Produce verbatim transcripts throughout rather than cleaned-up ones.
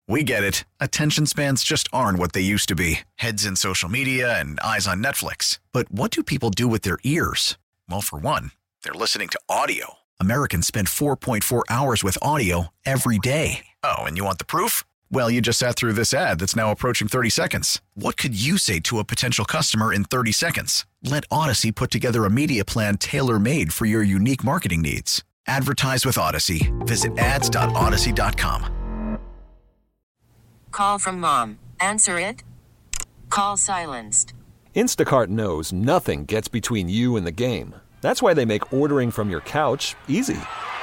We get it. Attention spans just aren't what they used to be. Heads in social media and eyes on Netflix. But what do people do with their ears? Well, for one, they're listening to audio. Americans spend four point four hours with audio every day. Oh, and you want the proof? Well, you just sat through this ad that's now approaching thirty seconds. What could you say to a potential customer in thirty seconds? Let Odyssey put together a media plan tailor-made for your unique marketing needs. Advertise with Odyssey. Visit ads dot odyssey dot com. Call from mom. Answer it. Call silenced. Instacart knows nothing gets between you and the game. That's why they make ordering from your couch easy.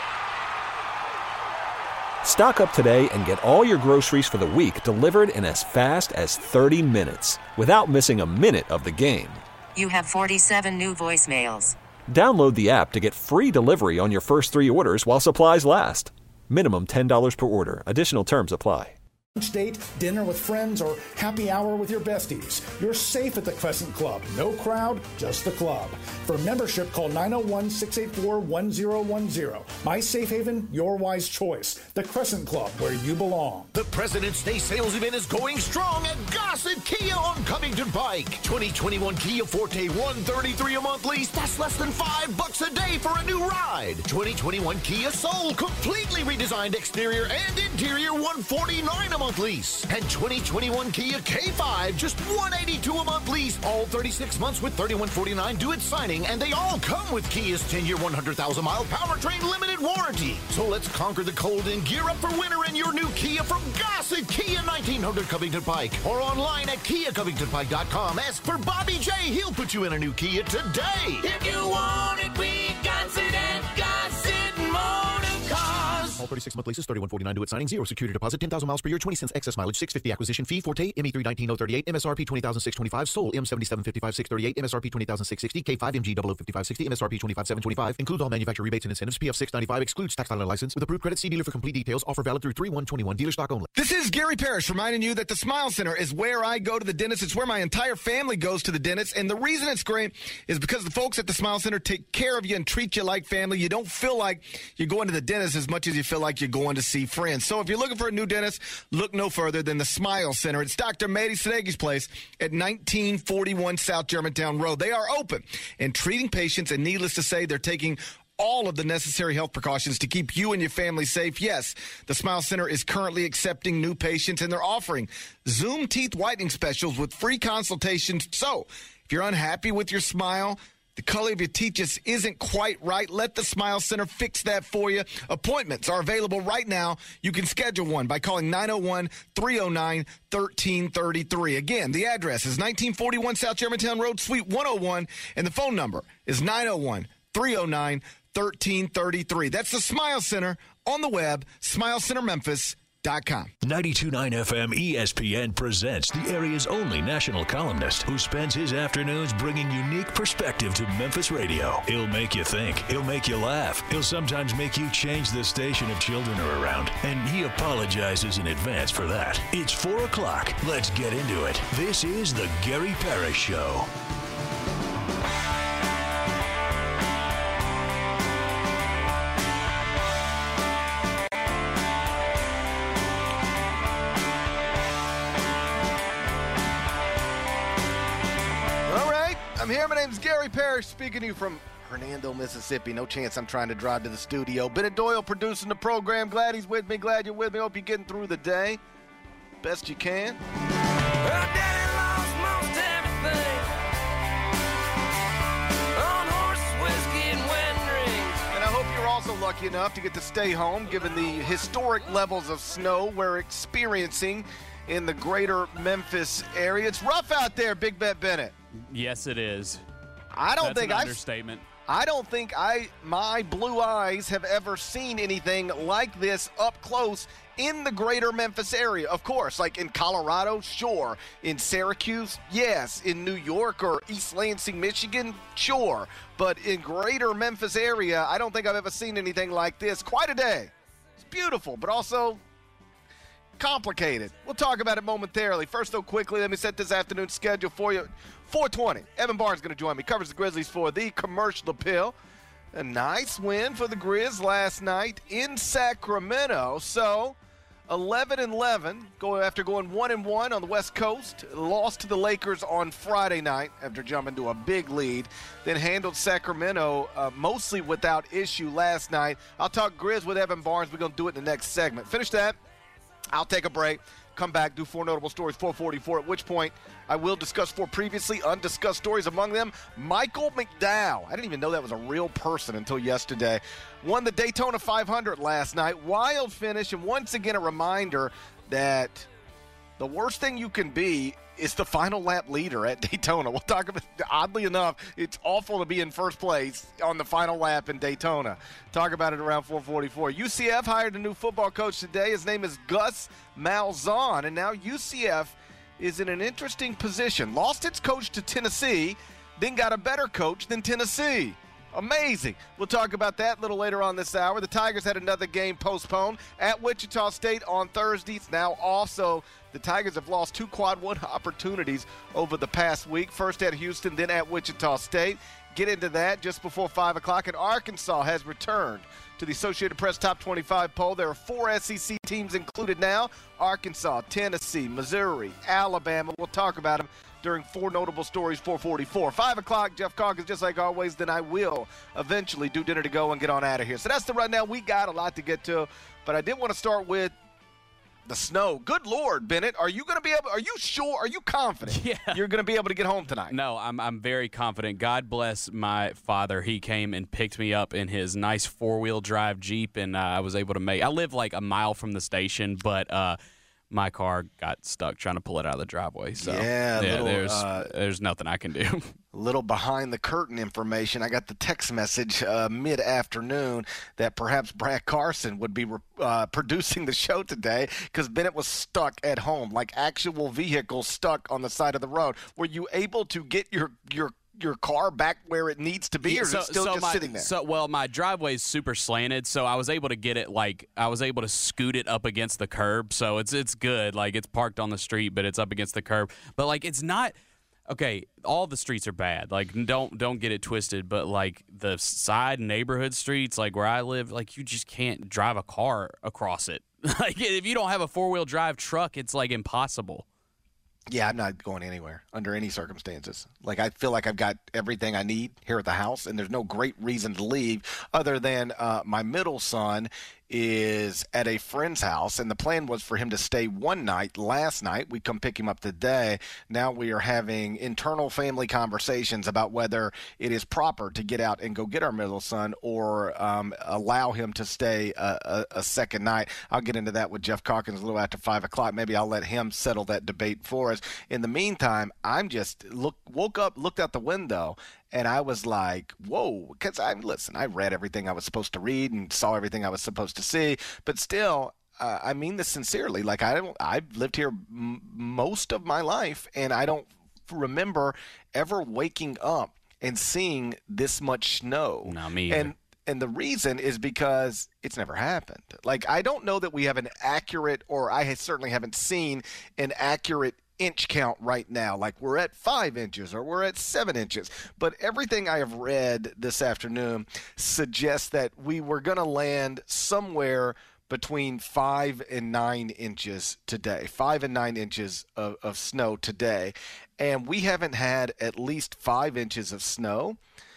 Stock up today and get all your groceries for the week delivered in as fast as thirty minutes without missing a minute of the game. You have forty-seven new voicemails. Download the app to get free delivery on your first three orders while supplies last. Minimum ten dollars per order. Additional terms apply. Date, dinner with friends, or happy hour with your besties. You're safe at the Crescent Club. No crowd, just the club. For membership, call nine oh one, six eight four, one oh one oh. My safe haven, your wise choice. The Crescent Club, where you belong. The President's Day sales event is going strong at Gossett Kia on Covington Pike. twenty twenty-one Kia Forte, one thirty-three a month lease. That's less than five bucks a day for a new ride. twenty twenty-one Kia Soul, completely redesigned exterior and interior, one forty-nine a month lease. And twenty twenty-one Kia K five, just one eighty-two a month lease. All thirty-six months with thirty-one forty-nine due at signing, and they all come with Kia's ten-year, one hundred thousand mile powertrain limited warranty. So let's conquer the cold and gear up for winter in your new Kia from Gossett Kia, nineteen hundred Covington Pike, or online at kia covington pike dot com. Ask for Bobby J. He'll put you in a new Kia today. If you want it, we Gossett and Gossett Motor Cars. All thirty-six month leases, thirty-one forty-nine due at signing, zero security deposit, ten thousand miles per year, twenty cents excess mileage, six fifty acquisition fee, Forte, M E three nineteen oh thirty-eight, M S R P twenty thousand six hundred twenty-five, Soul, M seventy-seven fifty-five six thirty-eight, M S R P twenty thousand six hundred sixty, K five, M G double oh fifty-five sixty, M S R P twenty-five thousand seven hundred twenty-five, includes all manufacturer rebates and incentives, P F six ninety-five, excludes tax title and license, with approved credit, see dealer for complete details, offer valid through three one twenty-one, dealer stock only. This is Gary Parrish reminding you that the Smile Center is where I go to the dentist. It's where my entire family goes to the dentist, and the reason it's great is because the folks at the Smile Center take care of you and treat you like family. You don't feel like you're going to the dentist as much as you feel like you're going to see friends. So if you're looking for a new dentist, look no further than the Smile Center. It's Doctor Mady Sadegi's place at nineteen forty-one South Germantown Road. They are open and treating patients, and needless to say, they're taking all of the necessary health precautions to keep you and your family safe. Yes, the Smile Center is currently accepting new patients, and they're offering Zoom teeth whitening specials with free consultations. So if you're unhappy with your smile, the color of your teeth just isn't quite right, let the Smile Center fix that for you. Appointments are available right now. You can schedule one by calling nine oh one, three oh nine, one three three three. Again, the address is nineteen forty-one South Germantown Road, Suite one oh one, and the phone number is nine oh one, three oh nine, one three three three. That's the Smile Center on the web, smile center memphis dot com. ninety-two point nine F M E S P N presents the area's only national columnist who spends his afternoons bringing unique perspective to Memphis radio. He'll make you think. He'll make you laugh. He'll sometimes make you change the station if children are around. And he apologizes in advance for that. It's four o'clock. Let's get into it. This is the Gary Parrish Show. I'm here. My name's Gary Parrish, speaking to you from Hernando, Mississippi. No chance I'm trying to drive to the studio. Bennett Doyle producing the program. Glad he's with me. Glad you're with me. Hope you're getting through the day best you can. Well, Daddy lost most everything on horses, whiskey, and wedding rings. And I hope you're also lucky enough to get to stay home, given the historic levels of snow we're experiencing in the greater Memphis area. It's rough out there, Big Bet Bennett. Yes, it is. I don't That's think an I've, understatement. I don't think I my blue eyes have ever seen anything like this up close in the greater Memphis area. Of course, like in Colorado, sure. In Syracuse, yes. In New York or East Lansing, Michigan, sure. But in greater Memphis area, I don't think I've ever seen anything like this. Quite a day. It's beautiful, but also complicated. We'll talk about it momentarily. First, though, quickly, let me set this afternoon's schedule for you. four twenty. Evan Barnes is going to join me. Covers the Grizzlies for the Commercial Appeal. A nice win for the Grizz last night in Sacramento. So, eleven and eleven, going after going one and one on the West Coast. Lost to the Lakers on Friday night after jumping to a big lead. Then handled Sacramento uh, mostly without issue last night. I'll talk Grizz with Evan Barnes. We're going to do it in the next segment. Finish that. I'll take a break. Come back, do four notable stories, four forty-four, at which point I will discuss four previously undiscussed stories. Among them, Michael McDowell. I didn't even know that was a real person until yesterday. Won the Daytona five hundred last night. Wild finish, and once again a reminder that the worst thing you can be is the final lap leader at Daytona. We'll talk about, oddly enough, it's awful to be in first place on the final lap in Daytona. Talk about it around four forty-four. U C F hired a new football coach today. His name is Gus Malzahn, and now U C F is in an interesting position. Lost its coach to Tennessee, then got a better coach than Tennessee. Amazing. We'll talk about that a little later on this hour. The Tigers had another game postponed at Wichita State on Thursday. It's now off, so the Tigers have lost two quad one opportunities over the past week. First at Houston, then at Wichita State. Get into that just before five o'clock. And Arkansas has returned to the Associated Press Top twenty-five poll. There are four S E C teams included now: Arkansas, Tennessee, Missouri, Alabama. We'll talk about them during four notable stories, four forty-four. five o'clock, Jeff Calkins, just like always. Then I will eventually do dinner to go and get on out of here. So that's the rundown. We got a lot to get to, but I did want to start with the snow. Good Lord, Bennett, are you going to be able, are you sure, are you confident yeah. you're going to be able to get home tonight? No, I'm I'm very confident. God bless my father. He came and picked me up in his nice four-wheel drive Jeep, and uh, I was able to make, I live like a mile from the station, but uh, my car got stuck trying to pull it out of the driveway. So yeah, yeah little, there's uh, there's nothing I can do. Little behind the curtain information. I got the text message uh, mid-afternoon that perhaps Brad Carson would be uh, producing the show today because Bennett was stuck at home, like actual vehicle stuck on the side of the road. Were you able to get your your your car back where it needs to be, or so, is it still so just my, sitting there? So, well, my driveway is super slanted, so I was able to get it like I was able to scoot it up against the curb, so it's it's good. Like it's parked on the street, but it's up against the curb. But like it's not. Okay, all the streets are bad. Like, don't don't get it twisted, but like the side neighborhood streets, like where I live, like you just can't drive a car across it. Like if you don't have a four-wheel drive truck, it's like impossible. Yeah, I'm not going anywhere under any circumstances. Like, I feel like I've got everything I need here at the house, and there's no great reason to leave other than uh, my middle son is at a friend's house, and the plan was for him to stay one night. Last night, we come pick him up today. Now we are having internal family conversations about whether it is proper to get out and go get our middle son or um, allow him to stay a, a, a second night. I'll get into that with Jeff Calkins a little after five o'clock. Maybe I'll let him settle that debate for us. In the meantime, I'm just look woke up, looked out the window, and I was like, whoa, because I listen, I read everything I was supposed to read and saw everything I was supposed to see, but still, uh, I mean this sincerely. Like, I don't, I've lived here m- most of my life, and I don't remember ever waking up and seeing this much snow. Not me either. And And the reason is because it's never happened. Like, I don't know that we have an accurate, or I certainly haven't seen an accurate inch count right now. Like, we're at five inches or we're at seven inches. But everything I have read this afternoon suggests that we were going to land somewhere between five and nine inches today. Five and nine inches of, of snow today. And we haven't had at least five inches of snow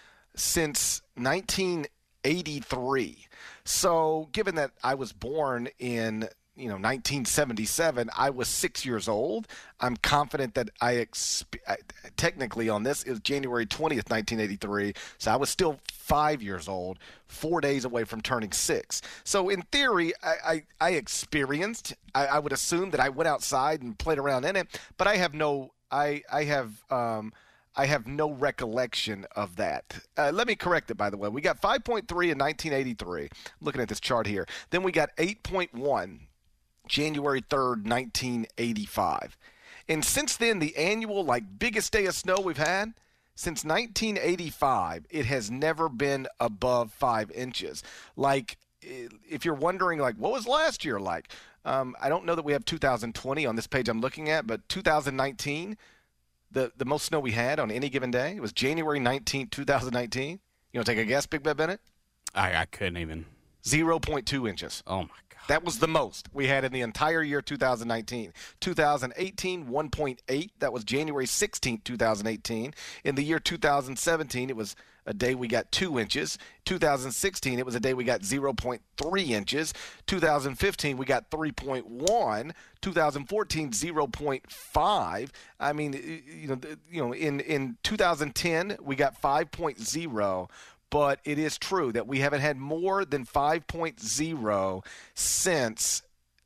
since nineteen eighty-three. So given that I was born in you know nineteen seventy-seven, I was six years old. I'm confident that I exp- technically on this is January twentieth, nineteen eighty-three. So I was still five years old, four days away from turning six. So in theory, I, I, I experienced, I, I would assume that I went outside and played around in it, but I have no, I, I have, um, I have no recollection of that. Uh, let me correct it, by the way. We got five point three in nineteen eighty-three. Looking at this chart here. Then we got eight point one January third, nineteen eighty-five. And since then, the annual, like, biggest day of snow we've had, since nineteen eighty-five, it has never been above five inches. Like, if you're wondering, like, what was last year like? Um, I don't know that we have two thousand twenty on this page I'm looking at, but two thousand nineteen, the, the most snow we had on any given day was January nineteenth, twenty nineteen. You want to take a guess, Big Ben Bennett? I, I couldn't even. zero point two inches. Oh, my God. That was the most we had in the entire year two thousand nineteen. two thousand eighteen, one point eight. That was January sixteenth, two thousand eighteen. In the year two thousand seventeen, it was a day we got two inches. two thousand sixteen, it was a day we got zero point three inches. two thousand fifteen, we got three point one. two thousand fourteen, zero point five. I mean, you know, you know, in, in two thousand ten, we got five point oh. But it is true that we haven't had more than five point oh since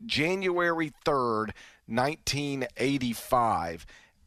January third, nineteen eighty-five.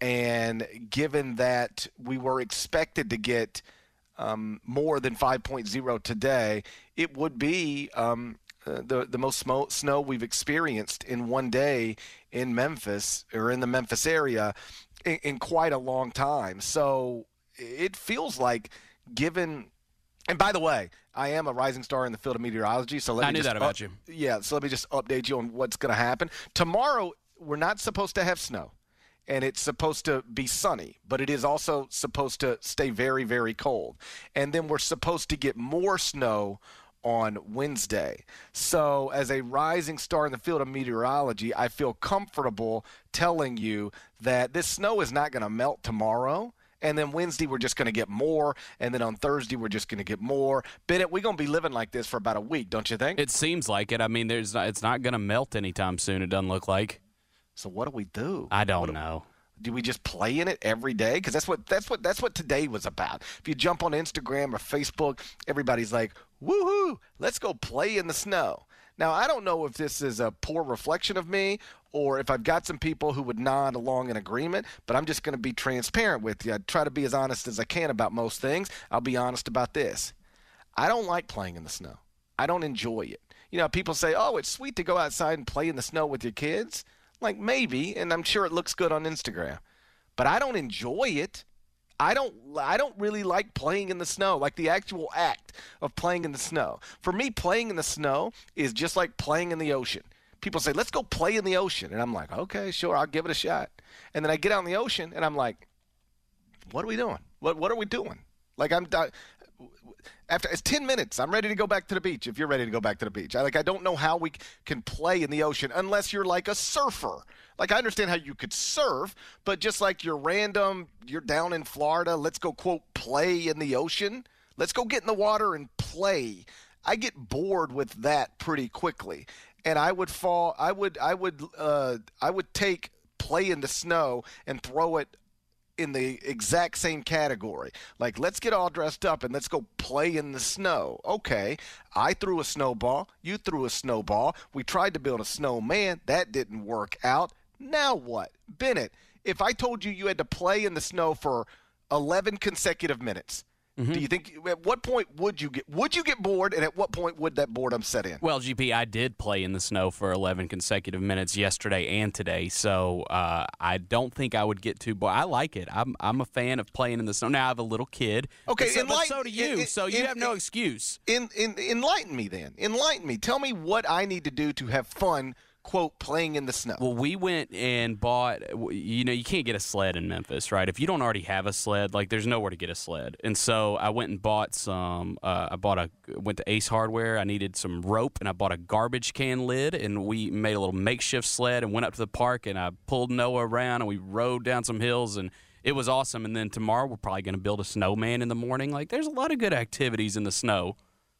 And given that we were expected to get um, more than five point oh today, it would be um, uh, the, the most smo- snow we've experienced in one day in Memphis or in the Memphis area in, in quite a long time. So it feels like, given – and by the way, I am a rising star in the field of meteorology, so let I me knew just that about up, you. Yeah, so let me just update you on what's going to happen. Tomorrow, we're not supposed to have snow, and it's supposed to be sunny, but it is also supposed to stay very, very cold. And then we're supposed to get more snow on Wednesday. So as a rising star in the field of meteorology, I feel comfortable telling you that this snow is not going to melt tomorrow. And then Wednesday, we're just going to get more. And then on Thursday, we're just going to get more. Bennett, we're going to be living like this for about a week, don't you think? It seems like it. I mean, there's not, it's not going to melt anytime soon, it doesn't look like. So what do we do? I don't do, know. Do we just play in it every day? Because that's what that's what that's what today was about. If you jump on Instagram or Facebook, everybody's like, "Woohoo! Let's go play in the snow." Now, I don't know if this is a poor reflection of me or if I've got some people who would nod along in agreement, but I'm just going to be transparent with you. I try to be as honest as I can about most things. I'll be honest about this. I don't like playing in the snow. I don't enjoy it. You know, people say, oh, it's sweet to go outside and play in the snow with your kids. Like, maybe, and I'm sure it looks good on Instagram. But I don't enjoy it. I don't I don't really like playing in the snow, like the actual act of playing in the snow. For me, playing in the snow is just like playing in the ocean. People say, let's go play in the ocean. And I'm like, okay, sure, I'll give it a shot. And then I get out in the ocean, and I'm like, what are we doing? What What are we doing? Like, I'm after it's ten minutes, I'm ready to go back to the beach if you're ready to go back to the beach. I, like, I don't know how we can play in the ocean unless you're like a surfer. Like, I understand how you could surf, but just like you're random, you're down in Florida, let's go, quote, play in the ocean. Let's go get in the water and play. I get bored with that pretty quickly. And I would fall, I would, I would, uh, I would take play in the snow and throw it in the exact same category. Like, let's get all dressed up and let's go play in the snow. Okay, I threw a snowball. You threw a snowball. We tried to build a snowman. That didn't work out. Now what? Bennett, if I told you you had to play in the snow for eleven consecutive minutes, mm-hmm. do you think, at what point would you get, would you get bored, and at what point would that boredom set in? Well, G P, I did play in the snow for eleven consecutive minutes yesterday and today, so uh, I don't think I would get too bored. I like it. I'm I'm a fan of playing in the snow. Now I have a little kid. Okay, so, enlighten, but so do you, in, in, so you in, have no in, excuse. In, in, enlighten me then. Enlighten me. Tell me what I need to do to have fun, quote, playing in the snow. Well, we went and bought, you know, you can't get a sled in Memphis, right? If you don't already have a sled, like, there's nowhere to get a sled. And so I went and bought some, uh, I bought a, went to Ace Hardware. I needed some rope, and I bought a garbage can lid, and we made a little makeshift sled and went up to the park, and I pulled Noah around, and we rode down some hills, and it was awesome. And then tomorrow we're probably going to build a snowman in the morning. Like, there's a lot of good activities in the snow.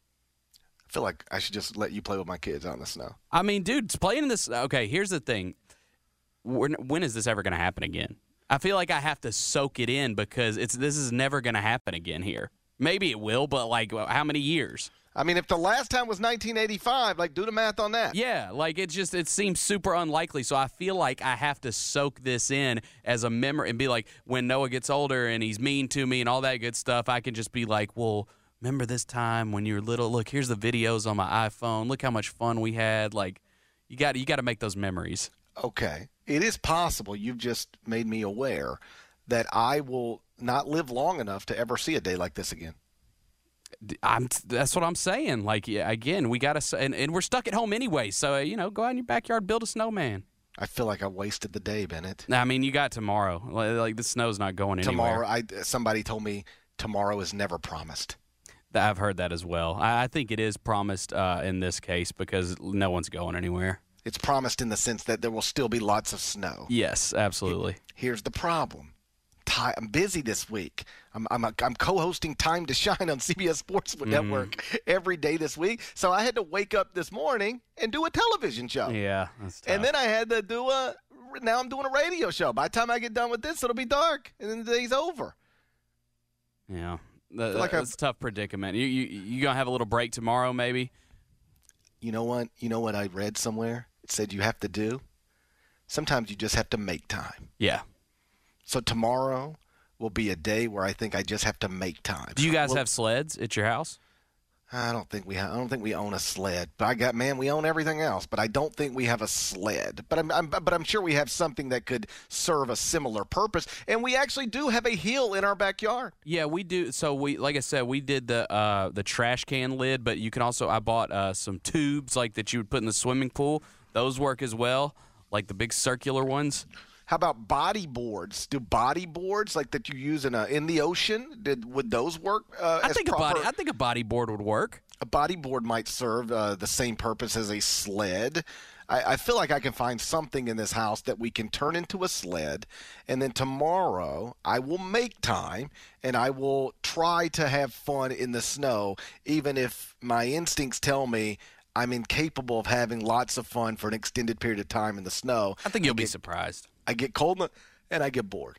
I feel like I should just let you play with my kids out in the snow. I mean, dude, playing in this. Okay, here's the thing. When, when is this ever going to happen again? I feel like I have to soak it in because it's this is never going to happen again here. Maybe it will, but like how many years? I mean, if the last time was nineteen eighty-five, like, do the math on that. Yeah, like it just it seems super unlikely. So I feel like I have to soak this in as a memory and be like, when Noah gets older and he's mean to me and all that good stuff, I can just be like, well, remember this time when you were little? Look, here's the videos on my iPhone. Look how much fun we had. Like, you got you got to make those memories. Okay. It is possible. You've just made me aware that I will not live long enough to ever see a day like this again. I'm, that's what I'm saying. Like, yeah, again, we got to, and, and we're stuck at home anyway. So, you know, go out in your backyard, build a snowman. I feel like I wasted the day, Bennett. I mean, you got tomorrow. Like, like the snow's not going anywhere. Tomorrow, I, somebody told me tomorrow is never promised. I've heard that as well. I, I think it is promised uh, in this case because no one's going anywhere. It's promised in the sense that there will still be lots of snow. Yes, absolutely. Here's the problem. I'm busy this week. I'm I'm, a, I'm co-hosting Time to Shine on C B S Sports mm. Network every day this week. So I had to wake up this morning and do a television show. Yeah, that's tough. And then I had to do a – now I'm doing a radio show. By the time I get done with this, it'll be dark, and then the day's over. Yeah. The, like that's a tough predicament. You you you gonna have a little break tomorrow, maybe? You know what? You know what I read somewhere? It said you have to do. Sometimes you just have to make time. Yeah. So tomorrow will be a day where I think I just have to make time. Do you guys well, have sleds at your house? I don't think we have. I don't think we own a sled. But I got man, we own everything else. But I don't think we have a sled. But I'm, I'm but I'm sure we have something that could serve a similar purpose. And we actually do have a hill in our backyard. Yeah, we do. So we, like I said, we did the uh, the trash can lid. But you can also, I bought uh, some tubes like that you would put in the swimming pool. Those work as well, like the big circular ones. How about body boards? Do body boards like that you use in a in the ocean? Did would those work? Uh, I as think proper? a body. I think a body board would work. A body board might serve uh, the same purpose as a sled. I, I feel like I can find something in this house that we can turn into a sled, and then tomorrow I will make time and I will try to have fun in the snow, even if my instincts tell me I'm incapable of having lots of fun for an extended period of time in the snow. I think you'll I be get, surprised. I get cold and I get bored.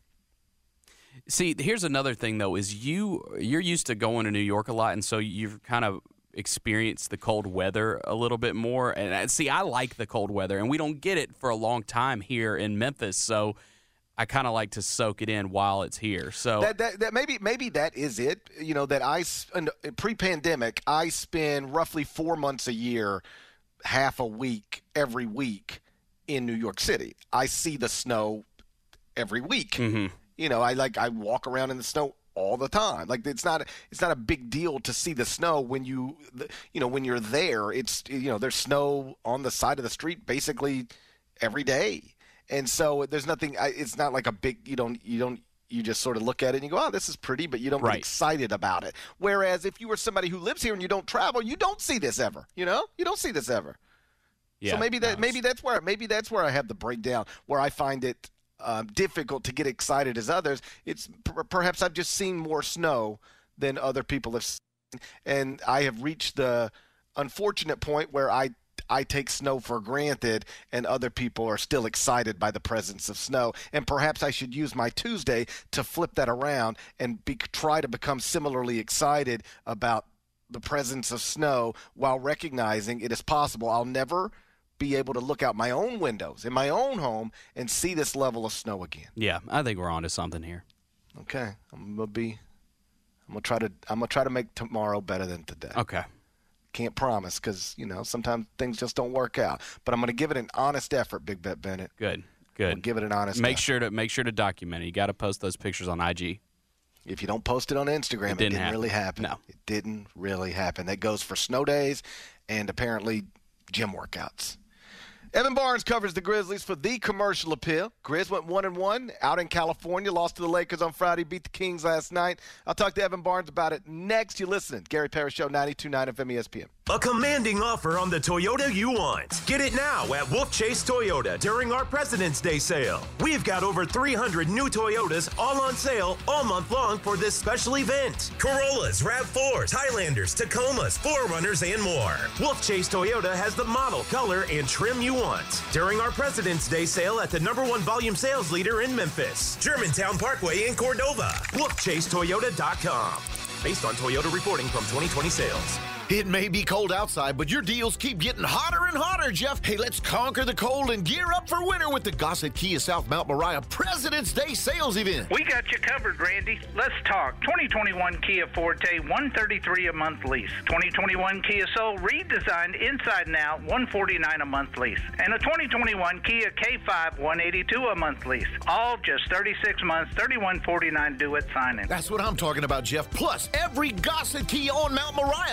See, here's another thing though: is you you're used to going to New York a lot, and so you've kind of experienced the cold weather a little bit more. And I, see, I like the cold weather, and we don't get it for a long time here in Memphis, so I kind of like to soak it in while it's here. So that, that, that maybe maybe that is it. You know, that I pre-pandemic I spend roughly four months a year, half a week every week in New York City. I see the snow every week. Mm-hmm. You know, I like I walk around in the snow all the time. Like it's not it's not a big deal to see the snow when you you know when you're there. It's you know there's snow on the side of the street basically every day. And so there's nothing. It's not like a big. You don't. You don't. You just sort of look at it and you go, "Oh, this is pretty," but you don't right. get excited about it. Whereas if you were somebody who lives here and you don't travel, you don't see this ever. You know, you don't see this ever. Yeah, so maybe that. no, Maybe that's where. Maybe that's where I have the breakdown where I find it um, difficult to get excited as others. It's per- perhaps I've just seen more snow than other people have seen, and I have reached the unfortunate point where I. I take snow for granted, and other people are still excited by the presence of snow. And perhaps I should use my Tuesday to flip that around and be, try to become similarly excited about the presence of snow while recognizing it is possible. I'll never be able to look out my own windows in my own home and see this level of snow again. Yeah, I think we're onto something here. Okay, I'm gonna be. I'm gonna try to. I'm gonna try to make tomorrow better than today. Okay. Can't promise because, you know, sometimes things just don't work out. But I'm going to give it an honest effort, Big Bet Bennett. Good, good. Give it an honest make effort. Sure to Make sure to document it. You got to post those pictures on I G. If you don't post it on Instagram, it, it didn't, didn't happen. really happen. No. It didn't really happen. That goes for snow days and apparently gym workouts. Evan Barnes covers the Grizzlies for The Commercial Appeal. Grizz went one and one out in California, lost to the Lakers on Friday, beat the Kings last night. I'll talk to Evan Barnes about it next. You listen. Gary Parrish Show, ninety-two point nine F M E S P N. A commanding offer on the Toyota you want. Get it now at Wolf Chase Toyota during our President's Day sale. We've got over three hundred new Toyotas all on sale all month long for this special event. Corollas, RAV fours, Highlanders, Tacomas, four runners, and more. Wolf Chase Toyota has the model, color, and trim you want during our President's Day sale at the number one volume sales leader in Memphis, Germantown Parkway in Cordova. Wolf Chase Toyota dot com. Based on Toyota reporting from twenty twenty sales. It may be cold outside, but your deals keep getting hotter and hotter, Jeff. Hey, let's conquer the cold and gear up for winter with the Gossett Kia South Mount Moriah President's Day sales event. We got you covered, Randy. Let's talk. twenty twenty-one Kia Forte, one thirty-three a month lease. twenty twenty-one Kia Soul, redesigned inside and out, one forty-nine a month lease. And a twenty twenty-one Kia K five, one eighty-two a month lease. All just thirty-six months, thirty-one forty-nine due at signing. That's what I'm talking about, Jeff. Plus, every Gossett Kia on Mount Moriah comes with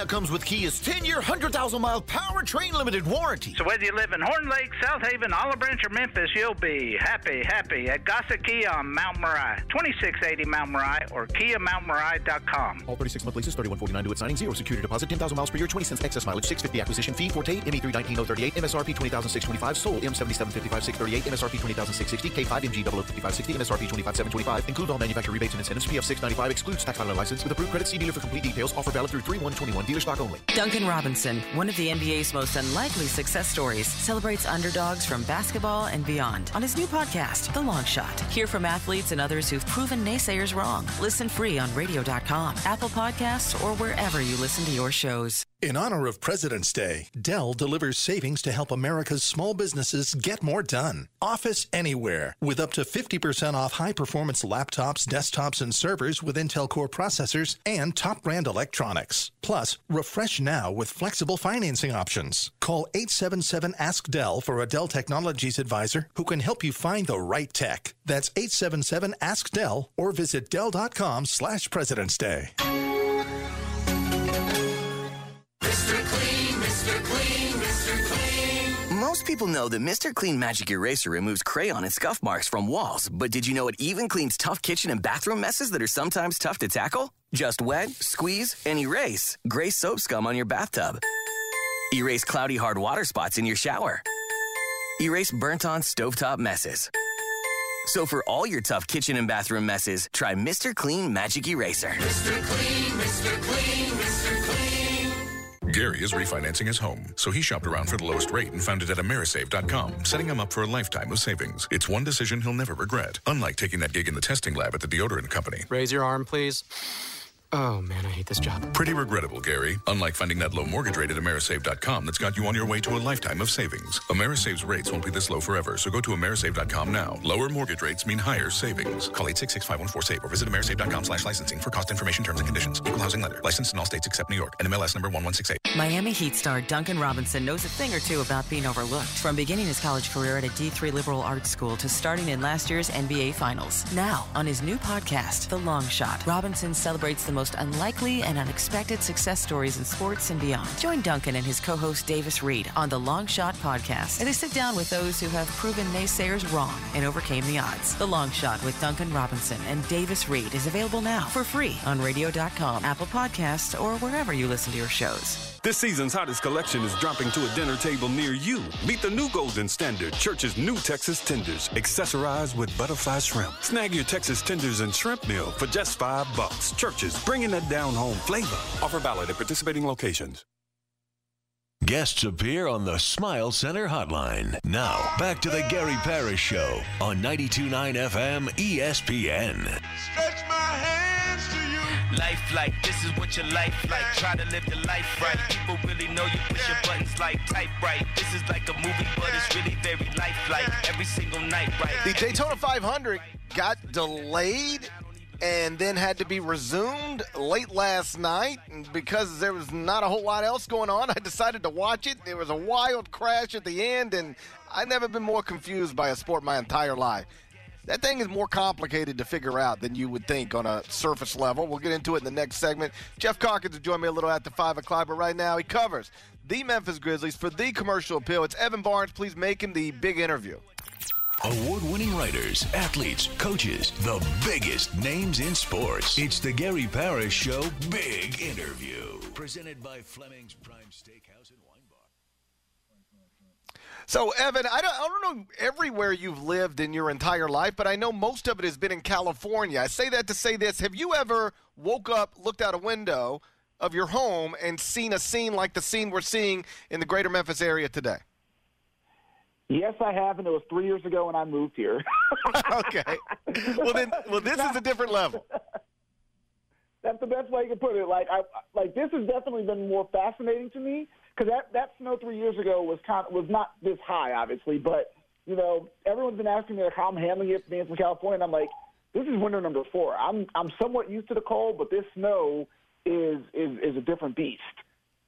Kia's ten-year, one hundred thousand mile powertrain limited warranty. So whether you live in Horn Lake, South Haven, Olive Branch, or Memphis, you'll be happy, happy at Gossett Kia on Mount Moriah, twenty-six eighty Mount Moriah, or kia mount moriah dot com. All thirty-six month leases, thirty-one forty-nine due at signing, zero security deposit, ten thousand miles per year, twenty cents excess mileage, six fifty acquisition fee, Forte, M E three nineteen oh thirty-eight, M S R P twenty thousand six hundred twenty-five, sold, M seventy-seven fifty-five six thirty-eight, M S R P twenty thousand six hundred sixty, K five M G double oh fifty-five sixty, M S R P twenty-five seven twenty-five, include all manufacturer rebates and incentives, P F six ninety-five, excludes tax filing license, with approved credit, see dealer for complete details, offer valid through three one twenty-one, dealer stock only. Duncan Robinson, one of the N B A's most unlikely success stories, celebrates underdogs from basketball and beyond on his new podcast, The Long Shot. Hear from athletes and others who've proven naysayers wrong. Listen free on radio dot com, Apple Podcasts, or wherever you listen to your shows. In honor of President's Day, Dell delivers savings to help America's small businesses get more done. Office Anywhere, with up to fifty percent off high-performance laptops, desktops, and servers with Intel Core processors and top-brand electronics. Plus, refresh now with flexible financing options. Call eight seven seven ask Dell for a Dell Technologies advisor who can help you find the right tech. That's eight seven seven ask Dell or visit dell dot com slash President's Day. Mister Clean, Mister Clean, Mister Clean. Most people know that Mister Clean Magic Eraser removes crayon and scuff marks from walls, but did you know it even cleans tough kitchen and bathroom messes that are sometimes tough to tackle? Just wet, squeeze, and erase gray soap scum on your bathtub. Erase cloudy hard water spots in your shower. Erase burnt-on stovetop messes. So for all your tough kitchen and bathroom messes, try Mister Clean Magic Eraser. Mister Clean, Mister Clean, Mister Clean. Gary is refinancing his home, so he shopped around for the lowest rate and found it at Amerisave dot com, setting him up for a lifetime of savings. It's one decision he'll never regret, unlike taking that gig in the testing lab at the deodorant company. Raise your arm, please. Oh, man, I hate this job. Pretty regrettable, Gary. Unlike finding that low mortgage rate at Amerisave dot com that's got you on your way to a lifetime of savings. Amerisave's rates won't be this low forever, so go to Amerisave dot com now. Lower mortgage rates mean higher savings. Call eight six six, five one four, SAVE or visit Amerisave dot com slash licensing for cost information, terms, and conditions. Equal housing lender. Licensed in all states except New York. N M L S number one one six eight. Miami Heat star Duncan Robinson knows a thing or two about being overlooked. From beginning his college career at a D three liberal arts school to starting in last year's N B A Finals. Now, on his new podcast, The Long Shot, Robinson celebrates the most unlikely and unexpected success stories in sports and beyond. Join Duncan and his co-host Davis Reed on The Long Shot podcast, and they sit down with those who have proven naysayers wrong and overcame the odds. The Long Shot with Duncan Robinson and Davis Reed is available now for free on radio dot com, Apple Podcasts, or wherever you listen to your shows. This season's hottest collection is dropping to a dinner table near you. Meet the new Golden Standard, Church's new Texas tenders, accessorized with butterfly shrimp. Snag your Texas tenders and shrimp meal for just five bucks. Church's, bringing that down-home flavor. Offer valid at participating locations. Guests appear on the Smile Center hotline. Now, back to the Gary Parrish Show on ninety-two point nine F M E S P N. Stretch my hands to you. Life like, this is what your life like. Try to live your life right. People really know you push your buttons like type right. This is like a movie, but it's really very lifelike. Every single night, right? The Daytona five hundred got delayed and then had to be resumed late last night. And because there was not a whole lot else going on, I decided to watch it. There was a wild crash at the end, and I've never been more confused by a sport my entire life. That thing is more complicated to figure out than you would think on a surface level. We'll get into it in the next segment. Jeff Calkins will join me a little after five o'clock, but right now he covers the Memphis Grizzlies for the Commercial Appeal. It's Evan Barnes. Please make him the big interview. Award-winning writers, athletes, coaches, the biggest names in sports. It's the Gary Parrish Show Big Interview. Presented by Fleming's Prime Steakhouse and Wine Bar. So, Evan, I don't, I don't know everywhere you've lived in your entire life, but I know most of it has been in California. I say that to say this. Have you ever woke up, looked out a window of your home, and seen a scene like the scene we're seeing in the greater Memphis area today? Yes, I have, and it was three years ago when I moved here. Okay. Well, then, well, this is a different level. That's the best way you can put it. Like, I like this has definitely been more fascinating to me because that, that snow three years ago was kind of, was not this high, obviously, but you know, everyone's been asking me like how I'm handling it being from California, and I'm like, this is winter number four. I'm I'm somewhat used to the cold, but this snow is is is a different beast.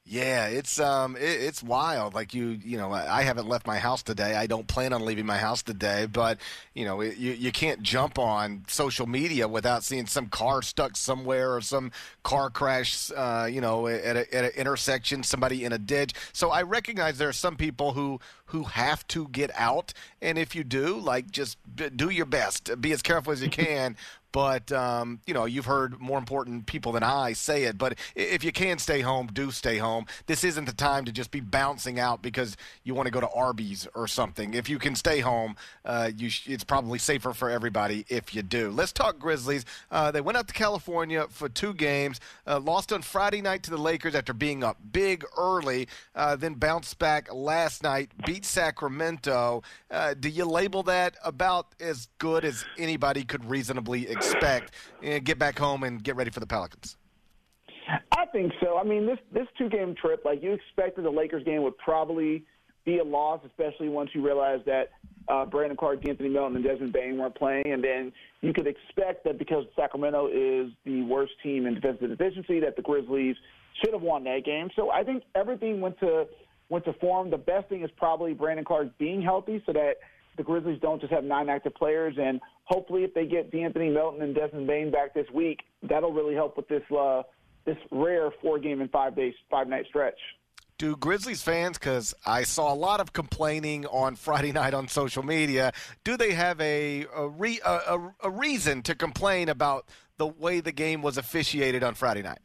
Yeah, it's um, it, it's wild. Like you, you know, I haven't left my house today. I don't plan on leaving my house today. But you know, it, you you can't jump on social media without seeing some car stuck somewhere or some car crash. Uh, you know, at a, at an intersection, somebody in a ditch. So I recognize there are some people who who have to get out, and if you do, like, just do your best, be as careful as you can. But, um, you know, you've heard more important people than I say it. But if you can stay home, do stay home. This isn't the time to just be bouncing out because you want to go to Arby's or something. If you can stay home, uh, you sh- it's probably safer for everybody if you do. Let's talk Grizzlies. Uh, they went out to California for two games, uh, lost on Friday night to the Lakers after being up big early, uh, then bounced back last night, beat Sacramento. Uh, do you label that about as good as anybody could reasonably expect? expect and get back home and get ready for the Pelicans? I think so. I mean, this this two-game trip, like you expected the Lakers game would probably be a loss, especially once you realize that uh, Brandon Clark, Anthony Melton, and Desmond Bane weren't playing. And then you could expect that because Sacramento is the worst team in defensive efficiency, that the Grizzlies should have won that game. So I think everything went to went to form. The best thing is probably Brandon Clark being healthy so that the Grizzlies don't just have nine active players, and hopefully if they get D'Anthony Melton and Desmond Bane back this week, that'll really help with this uh, this rare four-game and five-day, five-night stretch. Do Grizzlies fans, because I saw a lot of complaining on Friday night on social media, do they have a a, re, a, a, a reason to complain about the way the game was officiated on Friday night?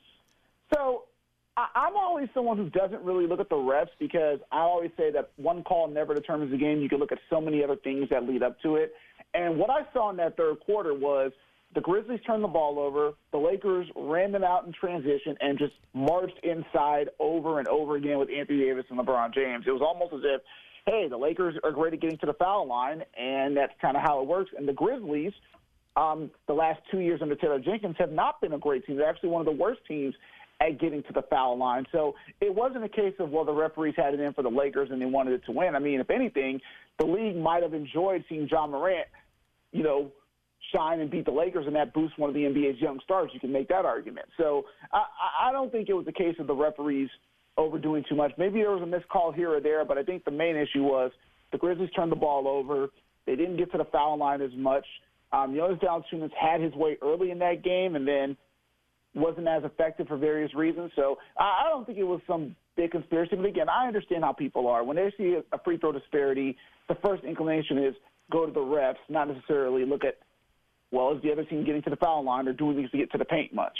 So I'm always someone who doesn't really look at the refs because I always say that one call never determines the game. You can look at so many other things that lead up to it. And what I saw in that third quarter was the Grizzlies turned the ball over, the Lakers ran them out in transition and just marched inside over and over again with Anthony Davis and LeBron James. It was almost as if, hey, the Lakers are great at getting to the foul line, and that's kind of how it works. And the Grizzlies, um, the last two years under Taylor Jenkins, have not been a great team. They're actually one of the worst teams at getting to the foul line. So it wasn't a case of, well, the referees had it in for the Lakers and they wanted it to win. I mean, if anything, the league might have enjoyed seeing John Morant, you know, shine and beat the Lakers, and that boosts one of the N B A's young stars. You can make that argument. So I, I don't think it was a case of the referees overdoing too much. Maybe there was a missed call here or there, but I think the main issue was the Grizzlies turned the ball over. They didn't get to the foul line as much. Um, Jonas Valanciunas had his way early in that game, and then wasn't as effective for various reasons. So I don't think it was some big conspiracy. But, again, I understand how people are. When they see a free throw disparity, the first inclination is go to the refs, not necessarily look at, well, is the other team getting to the foul line or doing things to get to the paint much?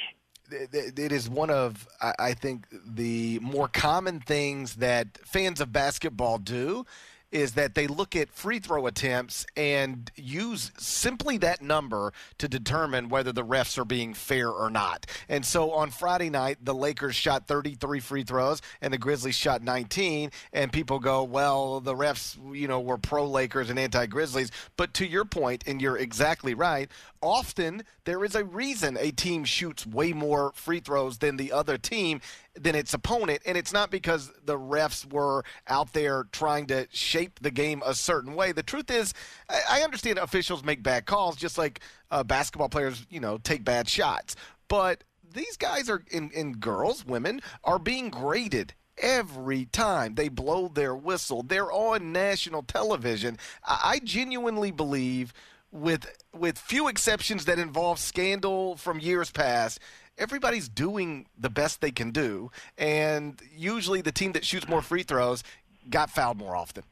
It is one of, I think, the more common things that fans of basketball do is that they look at free throw attempts and use simply that number to determine whether the refs are being fair or not. And so on Friday night, the Lakers shot thirty-three free throws and the Grizzlies shot nineteen, and people go, well, the refs, you know, were pro-Lakers and anti-Grizzlies. But to your point, and you're exactly right, often there is a reason a team shoots way more free throws than the other team, than its opponent, and it's not because the refs were out there trying to shape the game a certain way. The truth is, I understand officials make bad calls, just like uh, basketball players, you know, take bad shots. But these guys are, and, and girls, women, are being graded every time they blow their whistle. They're on national television. I genuinely believe, with with few exceptions that involve scandal from years past, everybody's doing the best they can do, and usually the team that shoots more free throws got fouled more often.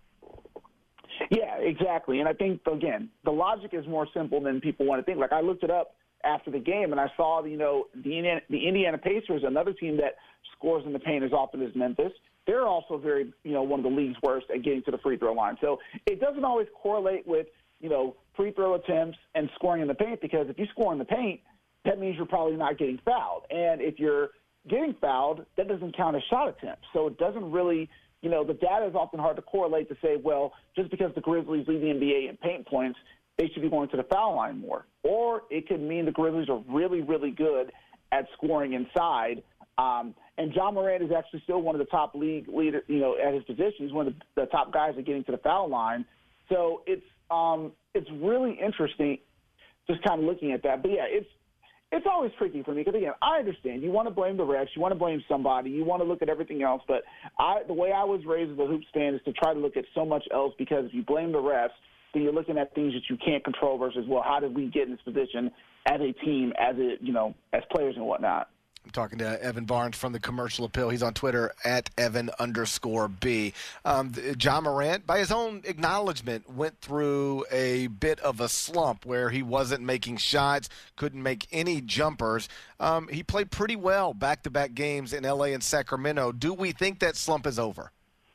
Yeah, exactly. And I think, again, the logic is more simple than people want to think. Like, I looked it up after the game, and I saw, you know, the Indiana, the Indiana Pacers, another team that scores in the paint as often as Memphis. They're also very, you know, one of the league's worst at getting to the free throw line. So it doesn't always correlate with, you know, free throw attempts and scoring in the paint, because if you score in the paint, that means you're probably not getting fouled. And if you're getting fouled, that doesn't count as shot attempts. So it doesn't really, you know, the data is often hard to correlate to say, well, just because the Grizzlies lead the N B A in paint points, they should be going to the foul line more. Or it could mean the Grizzlies are really, really good at scoring inside. Um, and John Morant is actually still one of the top league leader, you know, at his position. He's one of the, the top guys at getting to the foul line. So it's um, it's really interesting just kind of looking at that. But, yeah, it's it's always tricky for me because, again, I understand. You want to blame the refs. You want to blame somebody. You want to look at everything else. But I, the way I was raised as a Hoops fan is to try to look at so much else because if you blame the refs, then you're looking at things that you can't control versus, well, how did we get in this position as a team, as a, you know, as players and whatnot. I'm talking to Evan Barnes from the Commercial Appeal. He's on Twitter at Evan underscore B. Um, Ja Morant, by his own acknowledgement, went through a bit of a slump where he wasn't making shots, couldn't make any jumpers. Um, he played pretty well back-to-back games in L A and Sacramento. Do we think that slump is over?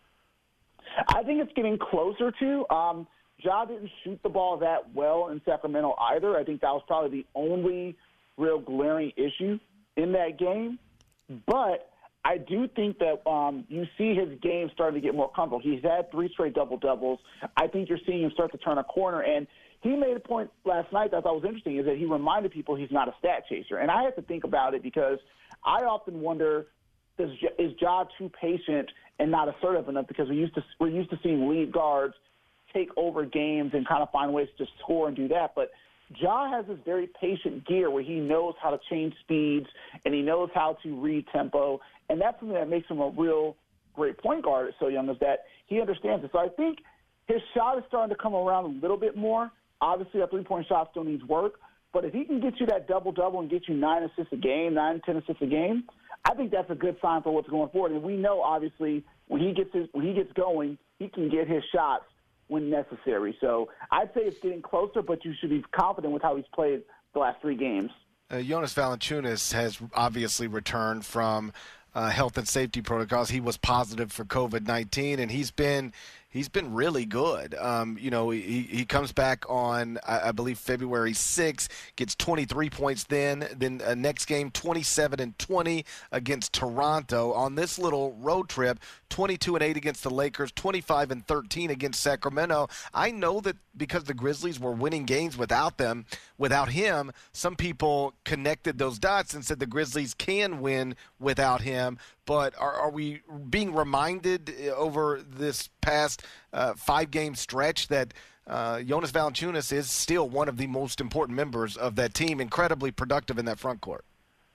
I think it's getting closer to. Um, Ja didn't shoot the ball that well in Sacramento either. I think that was probably the only real glaring issue in that game. But I do think that um, you see his game starting to get more comfortable. He's had three straight double-doubles. I think you're seeing him start to turn a corner. And he made a point last night that I thought was interesting, is that he reminded people he's not a stat chaser. And I have to think about it because I often wonder, does, is Ja too patient and not assertive enough? Because we used to, we're used to seeing lead guards take over games and kind of find ways to score and do that. But Ja has this very patient gear where he knows how to change speeds and he knows how to read tempo. And that's something that makes him a real great point guard at so young, is that he understands it. So I think his shot is starting to come around a little bit more. Obviously, that three-point shot still needs work. But if he can get you that double-double and get you nine assists a game, nine, ten assists a game, I think that's a good sign for what's going forward. And we know, obviously, when he gets his, when he gets going, he can get his shots when necessary. So I'd say it's getting closer, but you should be confident with how he's played the last three games. Uh, Jonas Valanciunas has obviously returned from uh, health and safety protocols. He was positive for COVID nineteen, and he's been he's been really good. Um, you know, he, he comes back on, I, I believe, February sixth, gets twenty-three points then. Then uh, next game, twenty-seven and twenty against Toronto. On this little road trip, twenty-two and eight against the Lakers, twenty-five and thirteen against Sacramento. I know that because the Grizzlies were winning games without them, without him, some people connected those dots and said the Grizzlies can win without him. But are, are we being reminded over this past uh, five-game stretch that uh, Jonas Valanciunas is still one of the most important members of that team, incredibly productive in that front court?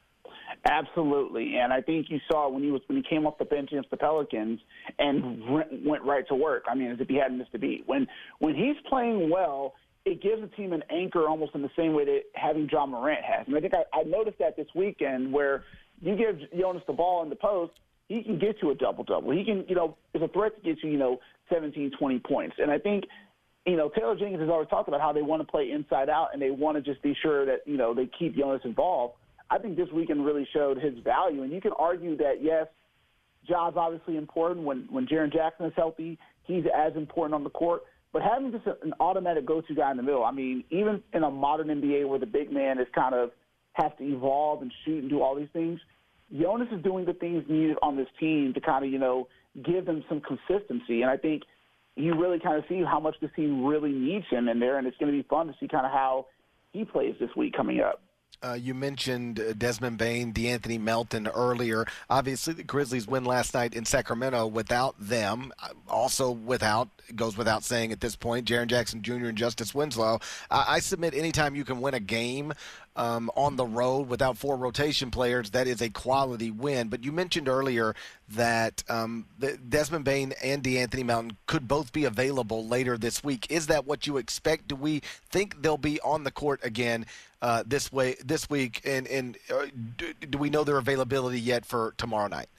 Absolutely, and I think you saw when he was when he came off the bench against the Pelicans and went right to work. I mean, as if he hadn't missed a beat. When when he's playing well, it gives the team an anchor almost in the same way that having Ja Morant has. And I think I, I noticed that this weekend where you give Jonas the ball in the post, he can get you a double-double. He can, you know, is a threat to get you, you know, seventeen, twenty points. And I think, you know, Taylor Jenkins has always talked about how they want to play inside out and they want to just be sure that, you know, they keep Jonas involved. I think this weekend really showed his value. And you can argue that, yes, Ja's obviously important. When, when Jaren Jackson is healthy, he's as important on the court. But having just an automatic go-to guy in the middle, I mean, even in a modern N B A where the big man is kind of has to evolve and shoot and do all these things, Jonas is doing the things needed on this team to kind of, you know, give them some consistency. And I think you really kind of see how much this team really needs him in there, and it's going to be fun to see kind of how he plays this week coming up. Uh, you mentioned uh, Desmond Bane, DeAnthony Melton earlier. Obviously, the Grizzlies win last night in Sacramento without them. Also without, goes without saying at this point, Jaren Jackson Junior and Justice Winslow. Uh, I submit anytime you can win a game um, on the road without four rotation players, that is a quality win. But you mentioned earlier that um, the Desmond Bane and DeAnthony Melton could both be available later this week. Is that what you expect? Do we think they'll be on the court again Uh, this way this week, and, and uh, do, do we know their availability yet for tomorrow night?